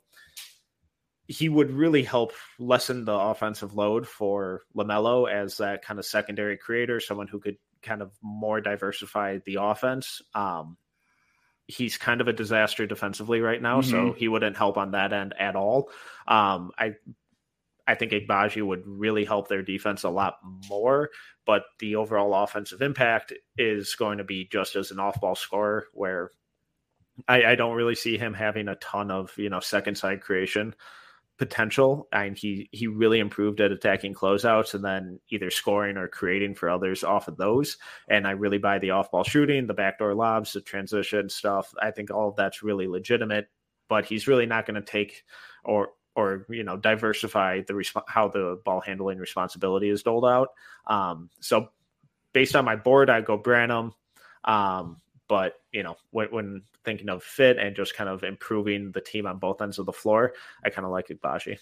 he would really help lessen the offensive load for LaMelo as that kind of secondary creator, someone who could kind of more diversify the offense. Um, he's kind of a disaster defensively right now, mm-hmm. so he wouldn't help on that end at all. Um, I I think Agbaji would really help their defense a lot more, but the overall offensive impact is going to be just as an off-ball scorer, where I, I don't really see him having a ton of, you know, second side creation potential. And he, he really improved at attacking closeouts and then either scoring or creating for others off of those. And I really buy the off-ball shooting, the backdoor lobs, the transition stuff. I think all of that's really legitimate, but he's really not going to take or, or, you know, diversify the resp- how the ball handling responsibility is doled out. Um, so based on my board, I go Branham. Um, but, you know, when, when thinking of fit and just kind of improving the team on both ends of the floor, I kind of like Agbaji.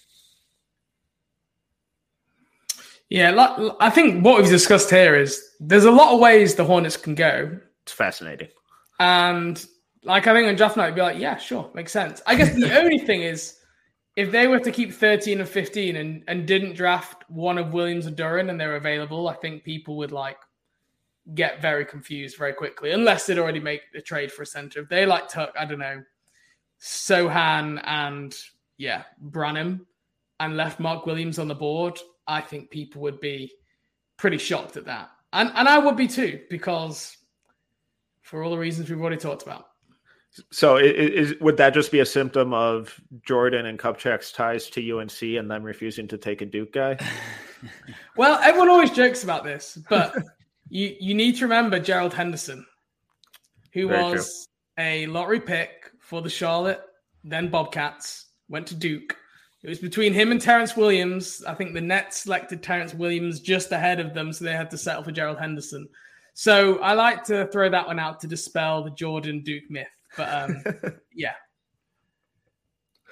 Yeah, I think what we've discussed here is there's a lot of ways the Hornets can go. It's fascinating. And like, I think on draft night, I'd be like, yeah, sure, makes sense. I guess the only thing is, if they were to keep thirteen and fifteen and, and didn't draft one of Williams or Duren and they're available, I think people would like get very confused very quickly, unless they'd already make the trade for a center. If they like took, I don't know, Sohan and yeah, Branham and left Mark Williams on the board, I think people would be pretty shocked at that. And and I would be too, because for all the reasons we've already talked about. So is, is would that just be a symptom of Jordan and Kupchak's ties to U N C and them refusing to take a Duke guy? Well, everyone always jokes about this, but You you need to remember Gerald Henderson, who Very was true. a lottery pick for the Charlotte, then Bobcats, went to Duke. It was between him and Terrence Williams. I think the Nets selected Terrence Williams just ahead of them, so they had to settle for Gerald Henderson. So I like to throw that one out to dispel the Jordan Duke myth. But um, yeah.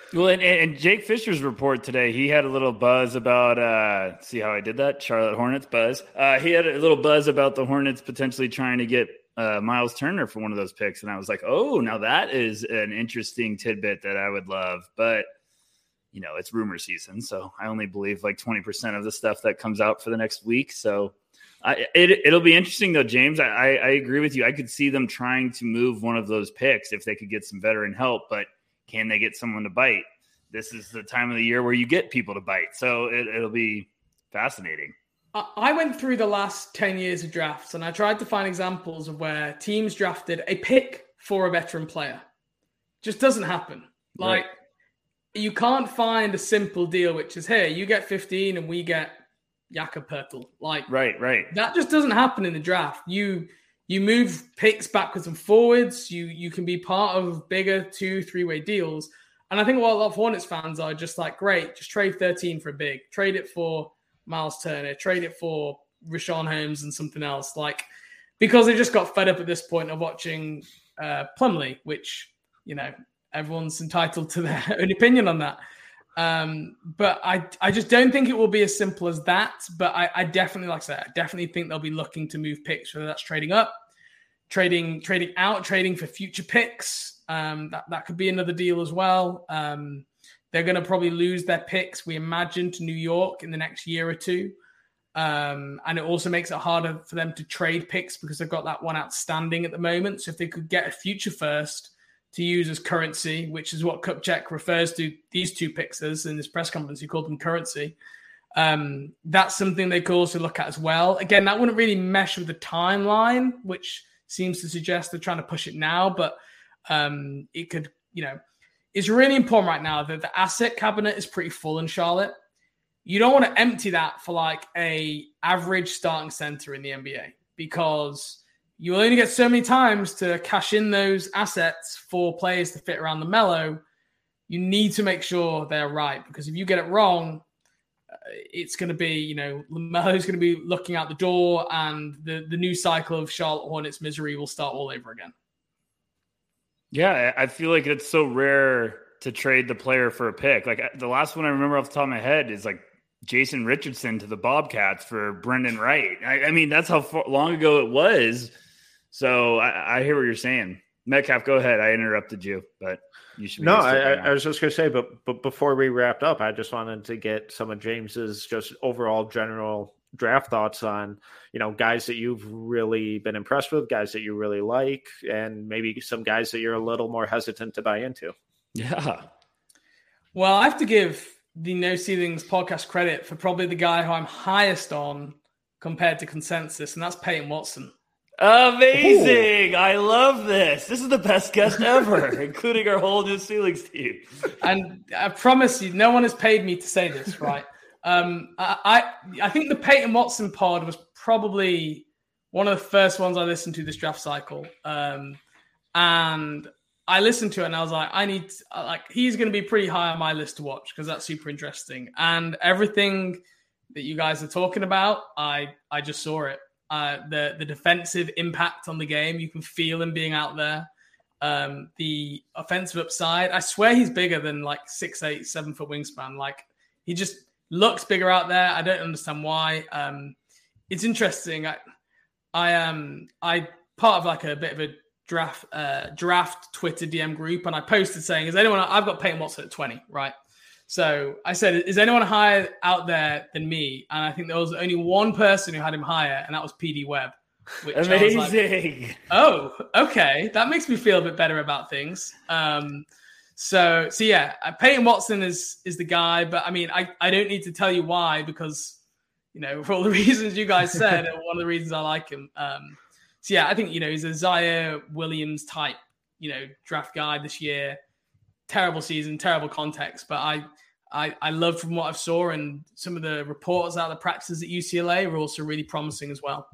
Well, and, and Jake Fisher's report today, he had a little buzz about, uh, see how I did that? Charlotte Hornets buzz. Uh, he had a little buzz about the Hornets potentially trying to get uh, Miles Turner for one of those picks. And I was like, oh, now that is an interesting tidbit that I would love. But, you know, it's rumor season. So I only believe like twenty percent of the stuff that comes out for the next week. So I, it, it'll be interesting, though, James. I, I, I agree with you. I could see them trying to move one of those picks if they could get some veteran help. But can they get someone to bite? This is the time of the year where you get people to bite. So it, it'll be fascinating. I went through the last ten years of drafts and I tried to find examples of where teams drafted a pick for a veteran player. Just doesn't happen. Like, right. You can't find a simple deal, which is, hey, you get fifteen and we get Jakob Poeltl. Like, right, right. That just doesn't happen in the draft. You you move picks backwards and forwards. You you can be part of bigger two, three-way deals. And I think what a lot of Hornets fans are just like, great, just trade thirteen for a big. Trade it for Miles Turner. Trade it for Richaun Holmes and something else. Like, because they just got fed up at this point of watching uh, Plumlee, which, you know, everyone's entitled to their own opinion on that. Um, but I I just don't think it will be as simple as that. But I, I definitely, like I said, I definitely think they'll be looking to move picks, whether that's trading up, trading trading out, trading for future picks. Um, that, that could be another deal as well. Um, they're going to probably lose their picks, we imagine, to New York in the next year or two. Um, and it also makes it harder for them to trade picks because they've got that one outstanding at the moment. So if they could get a future first to use as currency, which is what Kupchak refers to these two picks as in this press conference, he called them currency. Um, that's something they could also look at as well. Again, that wouldn't really mesh with the timeline, which seems to suggest they're trying to push it now, but Um, it could, you know, it's really important right now that the asset cabinet is pretty full in Charlotte. You don't want to empty that for like a average starting center in the N B A because you will only get so many times to cash in those assets for players to fit around the Melo. You need to make sure they're right because if you get it wrong, it's going to be, you know, LaMelo's going to be looking out the door and the, the new cycle of Charlotte Hornets misery will start all over again. Yeah, I feel like it's so rare to trade the player for a pick. Like the last one I remember off the top of my head is like Jason Richardson to the Bobcats for Brendan Wright. I, I mean, that's how far, long ago it was. So I, I hear what you're saying. Metcalf, go ahead. I interrupted you, but you should. Be no, I, I was just going to say, but but before we wrapped up, I just wanted to get some of James's just overall general draft thoughts on, you know, guys that you've really been impressed with, guys that you really like, and maybe some guys that you're a little more hesitant to buy into. Yeah. Well, I have to give the No Ceilings podcast credit for probably the guy who I'm highest on compared to consensus, and that's Peyton Watson. Amazing. Ooh. I love this. This is the best guest ever, including our whole No Ceilings team. And I promise you, no one has paid me to say this, right? Um, I, I I think the Peyton Watson pod was probably one of the first ones I listened to this draft cycle. Um, and I listened to it and I was like, I need, to, like, he's going to be pretty high on my list to watch because that's super interesting. And everything that you guys are talking about, I, I just saw it. Uh, the, the defensive impact on the game, you can feel him being out there. Um, the offensive upside, I swear he's bigger than like six, eight, seven foot wingspan. Like he just looks bigger out there. I don't understand why. Um, it's interesting. I, I am, um, I part of like a bit of a draft, uh, draft Twitter D M group, and I posted saying, "Is anyone?" I've got Peyton Watson at twenty, right? So I said, "Is anyone higher out there than me?" And I think there was only one person who had him higher, and that was P D Webb. Which Amazing. Like, oh, okay, that makes me feel a bit better about things. Um, So, so yeah, Peyton Watson is is the guy, but I mean, I, I don't need to tell you why because, you know, for all the reasons you guys said, one of the reasons I like him. Um, so yeah, I think, you know, he's a Zaire Williams type, you know, draft guy this year. Terrible season, terrible context, but I, I, I love from what I saw, and some of the reports out of the practices at U C L A were also really promising as well.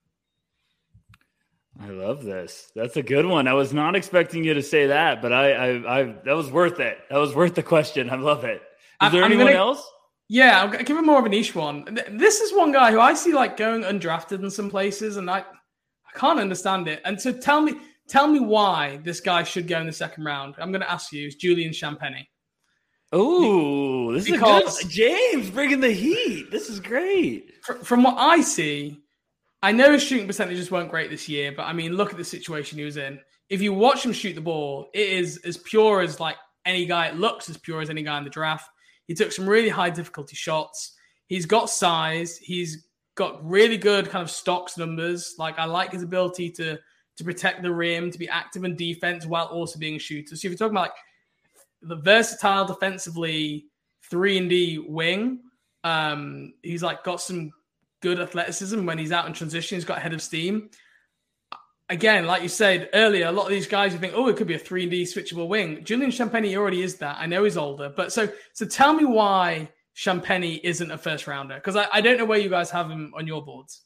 I love this. That's a good one. I was not expecting you to say that, but I, I, I that was worth it. That was worth the question. I love it. Is there I'm anyone gonna, else? Yeah, I'll give him more of a niche one. This is one guy who I see like going undrafted in some places, and I, I can't understand it. And so tell me, tell me why this guy should go in the second round. I'm going to ask you, is Julian Champagnie. Oh, this because, is good. James bringing the heat. This is great. From what I see, I know his shooting percentages weren't great this year, but I mean, look at the situation he was in. If you watch him shoot the ball, it is as pure as like any guy. It looks as pure as any guy in the draft. He took some really high difficulty shots. He's got size. He's got really good kind of stocks numbers. Like I like his ability to to protect the rim, to be active in defense while also being a shooter. So if you're talking about like the versatile defensively three and D wing, um, he's like got some good athleticism when he's out in transition. He's got a head of steam. Again, like you said earlier, a lot of these guys you think, oh, it could be a three and D switchable wing. Julian Champagnie already is that. I know he's older, but so so tell me why Champagnie isn't a first rounder, because I, I don't know where you guys have him on your boards.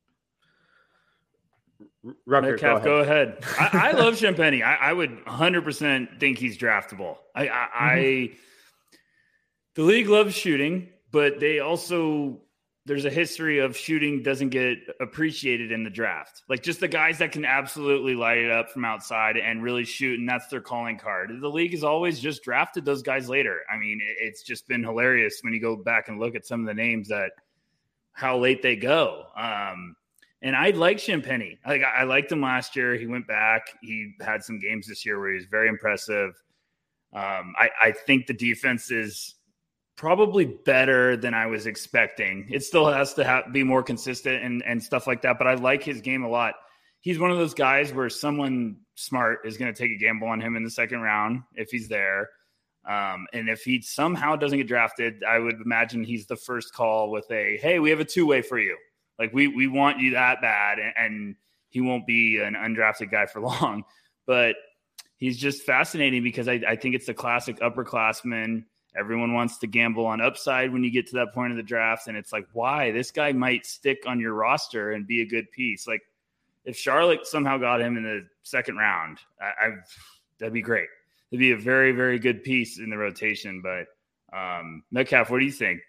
Rucker, Metcalf, go ahead. Go ahead. I, I love Champagnie. I, I would one hundred percent think he's draftable. I, I, mm-hmm. I the league loves shooting, but they also there's a history of shooting doesn't get appreciated in the draft. Like just the guys that can absolutely light it up from outside and really shoot, and that's their calling card. The league has always just drafted those guys later. I mean, it's just been hilarious when you go back and look at some of the names that how late they go. Um, and I like Champagnie. Like I liked him last year. He went back. He had some games this year where he was very impressive. Um, I, I think the defense is probably better than I was expecting. It still has to have, be more consistent and, and stuff like that, but I like his game a lot. He's one of those guys where someone smart is going to take a gamble on him in the second round if he's there. Um, and if he somehow doesn't get drafted, I would imagine he's the first call with a, hey, we have a two-way for you. Like we, we want you that bad, and, and he won't be an undrafted guy for long, but he's just fascinating because I, I think it's the classic upperclassman. Everyone wants to gamble on upside when you get to that point of the draft. And it's like, why? This guy might stick on your roster and be a good piece. Like if Charlotte somehow got him in the second round, I, I've, that'd be great. It'd be a very, very good piece in the rotation. But um, Metcalf, what do you think?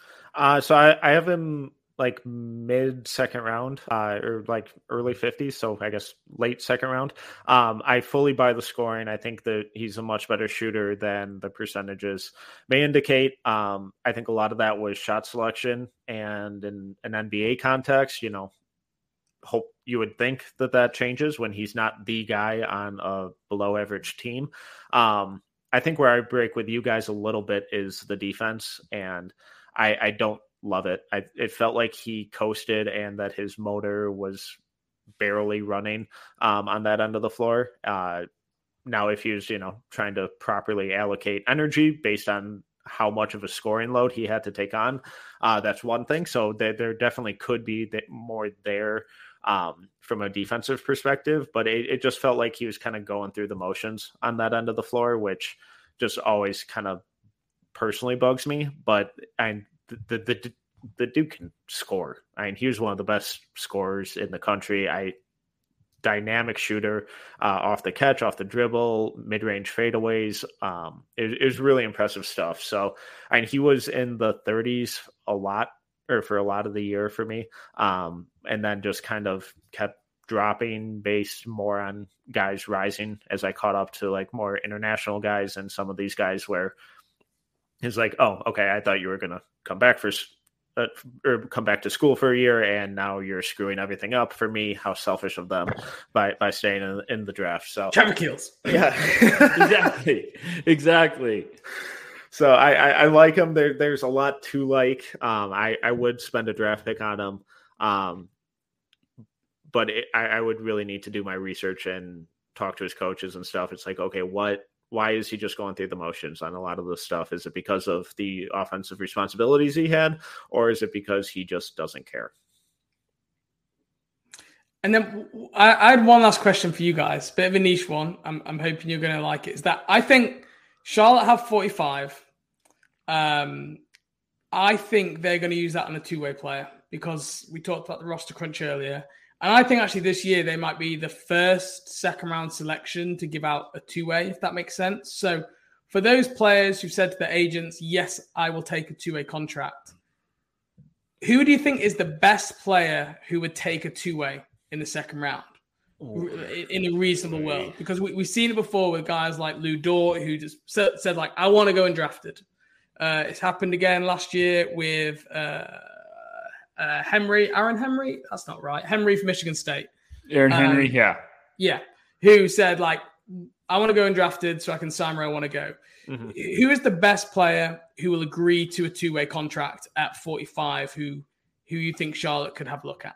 Uh, so I, I have him like mid second round uh, or like early fifties. So I guess late second round. Um, I fully buy the scoring. I think that he's a much better shooter than the percentages may indicate. Um, I think a lot of that was shot selection, and in an N B A context, you know, hope you would think that that changes when he's not the guy on a below average team. Um, I think where I break with you guys a little bit is the defense, and I, I don't love it. I, it felt like he coasted and that his motor was barely running um, on that end of the floor. Uh, now, if he was, you know, trying to properly allocate energy based on how much of a scoring load he had to take on, uh, that's one thing. So there, there definitely could be more there um, from a defensive perspective, but it, it just felt like he was kind of going through the motions on that end of the floor, which just always kind of personally bugs me. But I The, the the dude can score. I mean, he was one of the best scorers in the country. I dynamic shooter uh, off the catch, off the dribble, mid range fadeaways. Um, it, it was really impressive stuff. So, I mean, he was in the thirties a lot, or for a lot of the year for me, um, and then just kind of kept dropping based more on guys rising as I caught up to like more international guys and some of these guys where. It's like, oh, okay, I thought you were going to come back for uh, or come back to school for a year, and now you're screwing everything up for me. How selfish of them by, by staying in, in the draft. So Trevor Keels. Yeah, exactly. Exactly. So I, I, I like him. There, there's a lot to like. Um, I, I would spend a draft pick on him. Um, but it, I, I would really need to do my research and talk to his coaches and stuff. It's like, okay, what, why is he just going through the motions on a lot of this stuff? Is it because of the offensive responsibilities he had, or is it because he just doesn't care? And then I, I had one last question for you guys, bit of a niche one. I'm, I'm hoping you're going to like it. Is that I think Charlotte have forty-five. Um, I think they're going to use that on a two-way player because we talked about the roster crunch earlier. And I think actually this year they might be the first second round selection to give out a two-way, if that makes sense. So for those players who've said to their agents, yes, I will take a two-way contract, who do you think is the best player who would take a two-way in the second round? in a reasonable world, because we, we've seen it before with guys like Lou Dort, who just said, said like, I want to go undrafted. Uh, it's happened again last year with uh, uh, Henry, Aaron Henry. That's not right. Henry from Michigan State. Aaron Henry, um, yeah. Yeah. Who said like, I want to go undrafted so I can sign where I want to go. Mm-hmm. Who is the best player who will agree to a two-way contract at forty-five who, who you think Charlotte could have a look at?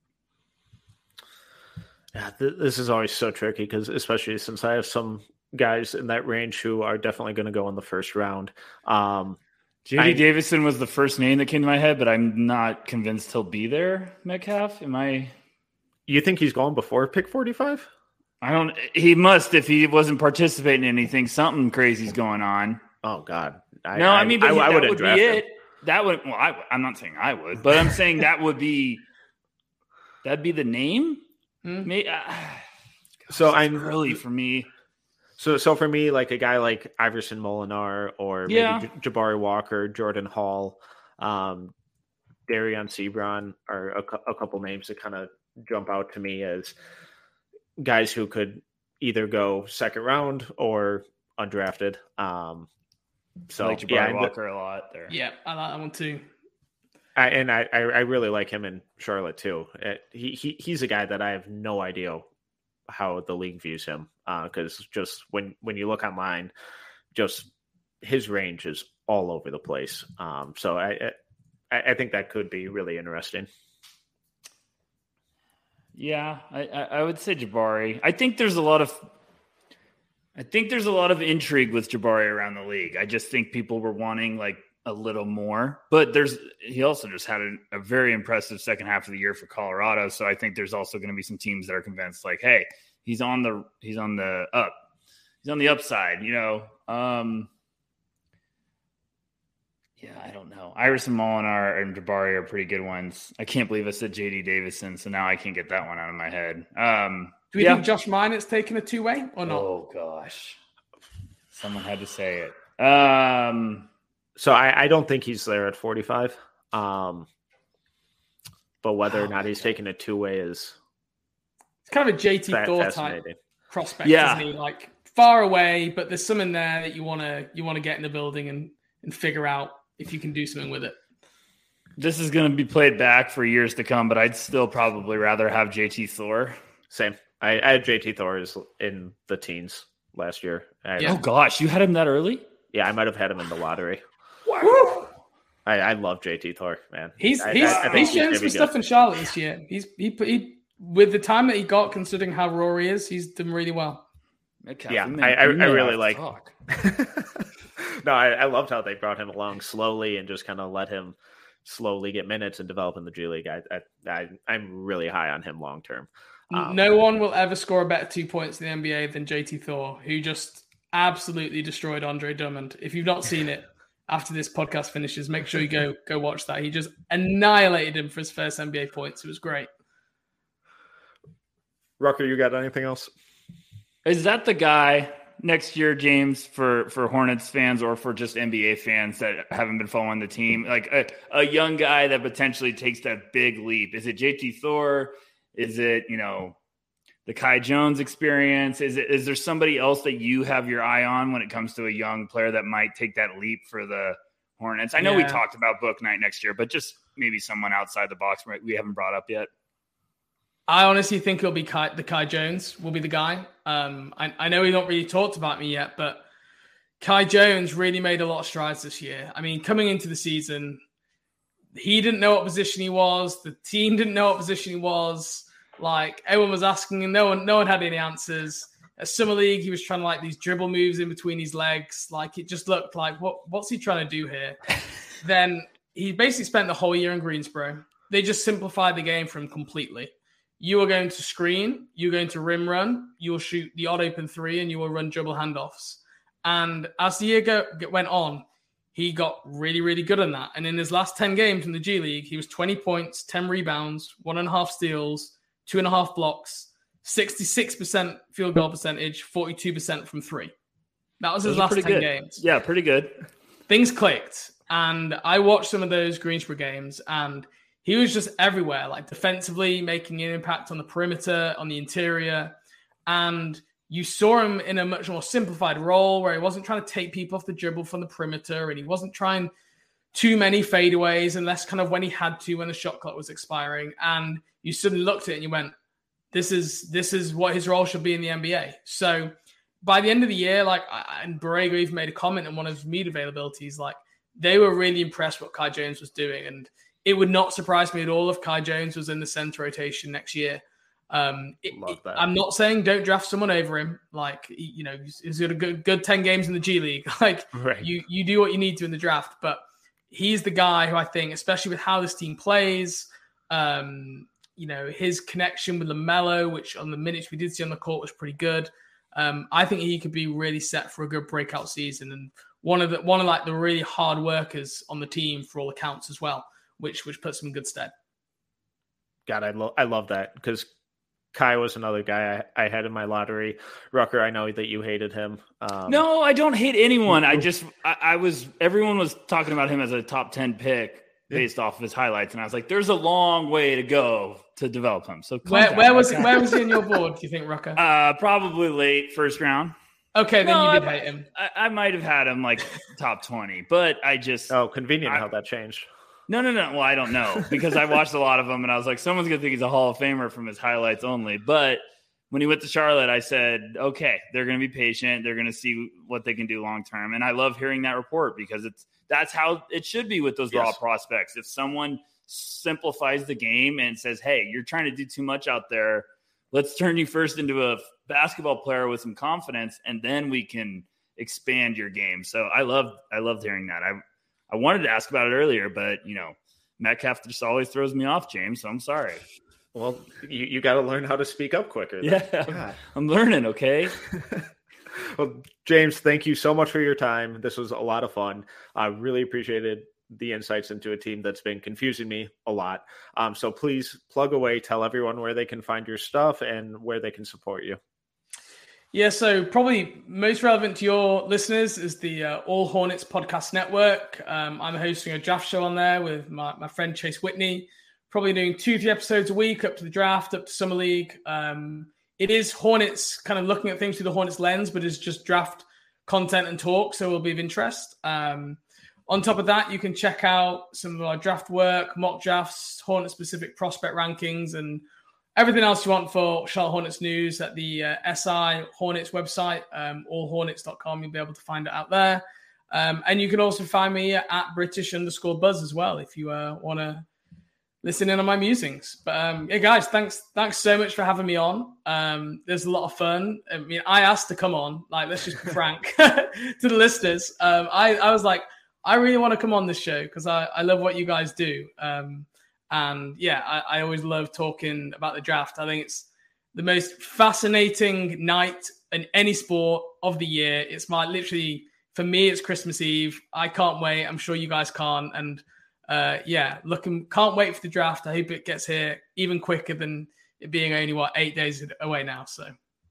Yeah, th- this is always so tricky because especially since I have some guys in that range who are definitely going to go in the first round. Um, J D Davison was the first name that came to my head, but I'm not convinced he'll be there. Metcalf, am I? You think he's going before pick forty-five? I don't. He must if he wasn't participating in anything. Something crazy's going on. Oh God! I, no, I, I mean, but I, he, I that would be it. Him. That would. Well, I, I'm not saying I would, but I'm saying that would be. That'd be the name. Hmm. Maybe, uh, so I'm early for me. So, so for me, like a guy like Iverson Molinar or maybe yeah. J- Jabari Walker, Jordan Hall, um, Darion Sebron are a, a couple names that kind of jump out to me as guys who could either go second round or undrafted. Um, so I like Jabari yeah, Walker a lot there. Yeah, I like that one too. I, and I, I really like him in Charlotte too. It, he, he he's a guy that I have no idea how the league views him, because uh, just when when you look online, just his range is all over the place. Um, so I, I I think that could be really interesting. Yeah, I, I would say Jabari. I think there's a lot of I think there's a lot of intrigue with Jabari around the league. I just think people were wanting like a little more, but there's he also just had a, a very impressive second half of the year for Colorado. So I think there's also going to be some teams that are convinced like, hey, he's on the he's on the up, he's on the upside, you know. Um, yeah, I don't know. Iverson Molinar and Jabari are pretty good ones. I can't believe I said J D Davison, so now I can't get that one out of my head. Um, Do we yeah. think Josh Minor's taking a two way or not? Oh gosh, someone had to say it. Um. So I, I don't think he's there at forty-five. Um, but whether oh, or not he's God. taking a two-way is it's kind of a J T Thor type prospect, yeah. isn't he? Like far away, but there's something there that you want to you want to get in the building and, and figure out if you can do something with it. This is going to be played back for years to come, but I'd still probably rather have J T Thor. Same. I, I had J T Thor in the teens last year. I, yeah. Oh gosh, you had him that early? Yeah, I might have had him in the lottery. Wow. I, I love J T Thor, man. He's I, he's I, I he's shown some stuff in Charlotte this year. He's he, he with the time that he got, considering how raw he is, he's done really well. Okay, yeah, I, I, I really like. No, I, I loved how they brought him along slowly and just kind of let him slowly get minutes and develop in the G League. I, I, I I'm really high on him long term. Um, no one will ever score a better two points in the N B A than J T Thor, who just absolutely destroyed Andre Drummond. If you've not seen it. After this podcast finishes, make sure you go go watch that. He just annihilated him for his first N B A points. It was great. Rucker, you got anything else? Is that the guy next year, James, for, for Hornets fans or for just N B A fans that haven't been following the team? Like a, a young guy that potentially takes that big leap. Is it J T Thor? Is it, you know, the Kai Jones experience? Is it, is there somebody else that you have your eye on when it comes to a young player that might take that leap for the Hornets? I know yeah. we talked about Book Night next year, but just maybe someone outside the box we haven't brought up yet. I honestly think it'll be Kai, the Kai Jones will be the guy. Um, I, I know he don't really talked about me yet, but Kai Jones really made a lot of strides this year. I mean, coming into the season, he didn't know what position he was. The team didn't know what position he was. Like everyone was asking and no one, no one had any answers. At Summer League, he was trying to like these dribble moves in between his legs. Like it just looked like, what, what's he trying to do here? Then he basically spent the whole year in Greensboro. They just simplified the game for him completely. You are going to screen, you're going to rim run, you will shoot the odd open three, and you will run dribble handoffs. And as the year go, went on, he got really, really good on that. And in his last ten games in the G League, he was twenty points, ten rebounds, one and a half steals, two and a half blocks, sixty-six percent field goal percentage, forty-two percent from three. That was his last ten good. games. Yeah, pretty good. Things clicked. And I watched some of those Greensboro games, and he was just everywhere, like defensively, making an impact on the perimeter, on the interior. And you saw him in a much more simplified role where he wasn't trying to take people off the dribble from the perimeter, and he wasn't trying too many fadeaways unless kind of when he had to, when the shot clock was expiring. And you suddenly looked at it and you went, this is this is what his role should be in the N B A. So by the end of the year, like, and Borrego even made a comment in one of his media availabilities, like, they were really impressed what Kai Jones was doing. And it would not surprise me at all if Kai Jones was in the center rotation next year. Um, it, Love that. I'm not saying don't draft someone over him. Like, you know, he's, he's got a good, good ten games in the G League. Like, right. you, you do what you need to in the draft. But he's the guy who I think, especially with how this team plays, um, you know, his connection with LaMelo, which on the minutes we did see on the court was pretty good. Um, I think he could be really set for a good breakout season, and one of the one of like the really hard workers on the team for all accounts as well, which which puts him in good stead. God, I love I love that, because Kai was another guy I, I had in my lottery. Rucker, I know that you hated him. Um, no, I don't hate anyone. I just I, I was everyone was talking about him as a top ten pick based yeah. off of his highlights, and I was like, "There's a long way to go to develop him." So where, where was it, where was he in your board? Do you think, Rucker? Uh, probably late first round. Okay, then no, you did I, hate him. I, I might have had him like top twenty, but I just oh, convenient I, how that changed. No, no, no. Well, I don't know, because I watched a lot of them, and I was like, someone's gonna think he's a Hall of Famer from his highlights only. But when he went to Charlotte, I said, okay, they're gonna be patient. They're gonna see what they can do long term, and I love hearing that report, because it's that's how it should be with those yes. raw prospects. If someone simplifies the game and says, hey, you're trying to do too much out there, let's turn you first into a basketball player with some confidence, and then we can expand your game. So I loved I loved hearing that. I I wanted to ask about it earlier, but you know, Metcalf just always throws me off, James, so I'm sorry. Well, you, you got to learn how to speak up quicker. Then. Yeah, God. I'm learning, okay? Well, James, thank you so much for your time. This was a lot of fun. I really appreciated the insights into a team that's been confusing me a lot. Um, so please plug away, tell everyone where they can find your stuff and where they can support you. Yeah, so probably most relevant to your listeners is the uh, All Hornets Podcast Network. Um, I'm hosting a draft show on there with my, my friend Chase Whitney, probably doing two, three episodes a week up to the draft, up to Summer League. Um, it is Hornets, kind of looking at things through the Hornets lens, but it's just draft content and talk, so it will be of interest. Um, on top of that, you can check out some of our draft work, mock drafts, Hornet-specific prospect rankings, and everything else you want for Charlotte Hornets news at the uh, S I Hornets website, um, all hornets dot com. You'll be able to find it out there. Um, and you can also find me at British underscore Buzz as well if you uh, want to listen in on my musings. But um, yeah, guys, thanks thanks so much for having me on. Um, there's a lot of fun. I mean, I asked to come on. Like, let's just be frank to the listeners. Um, I, I was like, I really want to come on this show because I, I love what you guys do. Um, And yeah, I, I always love talking about the draft. I think it's the most fascinating night in any sport of the year. It's my literally, for me, it's Christmas Eve. I can't wait. I'm sure you guys can't. And uh, yeah, looking, can't wait for the draft. I hope it gets here even quicker than it being only, what, eight days away now. So,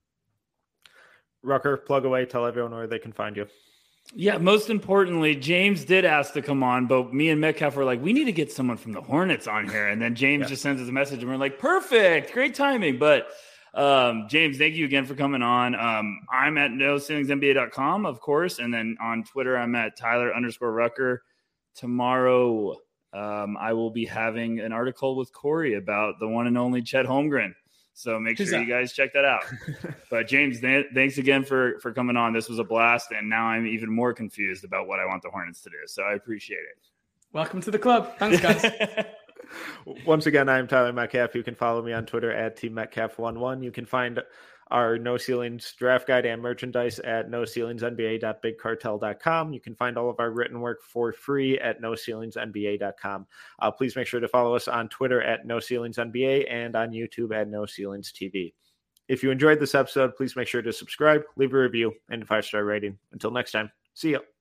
Rucker, plug away. Tell everyone where they can find you. Yeah, most importantly, James did ask to come on, but me and Metcalf were like, we need to get someone from the Hornets on here. And then James yeah. just sends us a message, and we're like, perfect, great timing. But um, James, thank you again for coming on. Um, I'm at no ceilings N B A dot com, of course. And then on Twitter, I'm at Tyler underscore Rucker. Tomorrow, um, I will be having an article with Corey about the one and only Chet Holmgren. So make sure you guys check that out. But James, th- thanks again for, for coming on. This was a blast. And now I'm even more confused about what I want the Hornets to do. So I appreciate it. Welcome to the club. Thanks, guys. Once again, I'm Tyler Metcalf. You can follow me on Twitter at Team Metcalf eleven. You can find our No Ceilings draft guide and merchandise at no ceilings N B A dot big cartel dot com. You can find all of our written work for free at no ceilings N B A dot com. Uh, please make sure to follow us on Twitter at No Ceilings N B A and on YouTube at No Ceilings T V. If you enjoyed this episode, please make sure to subscribe, leave a review, and a five-star rating. Until next time, see you.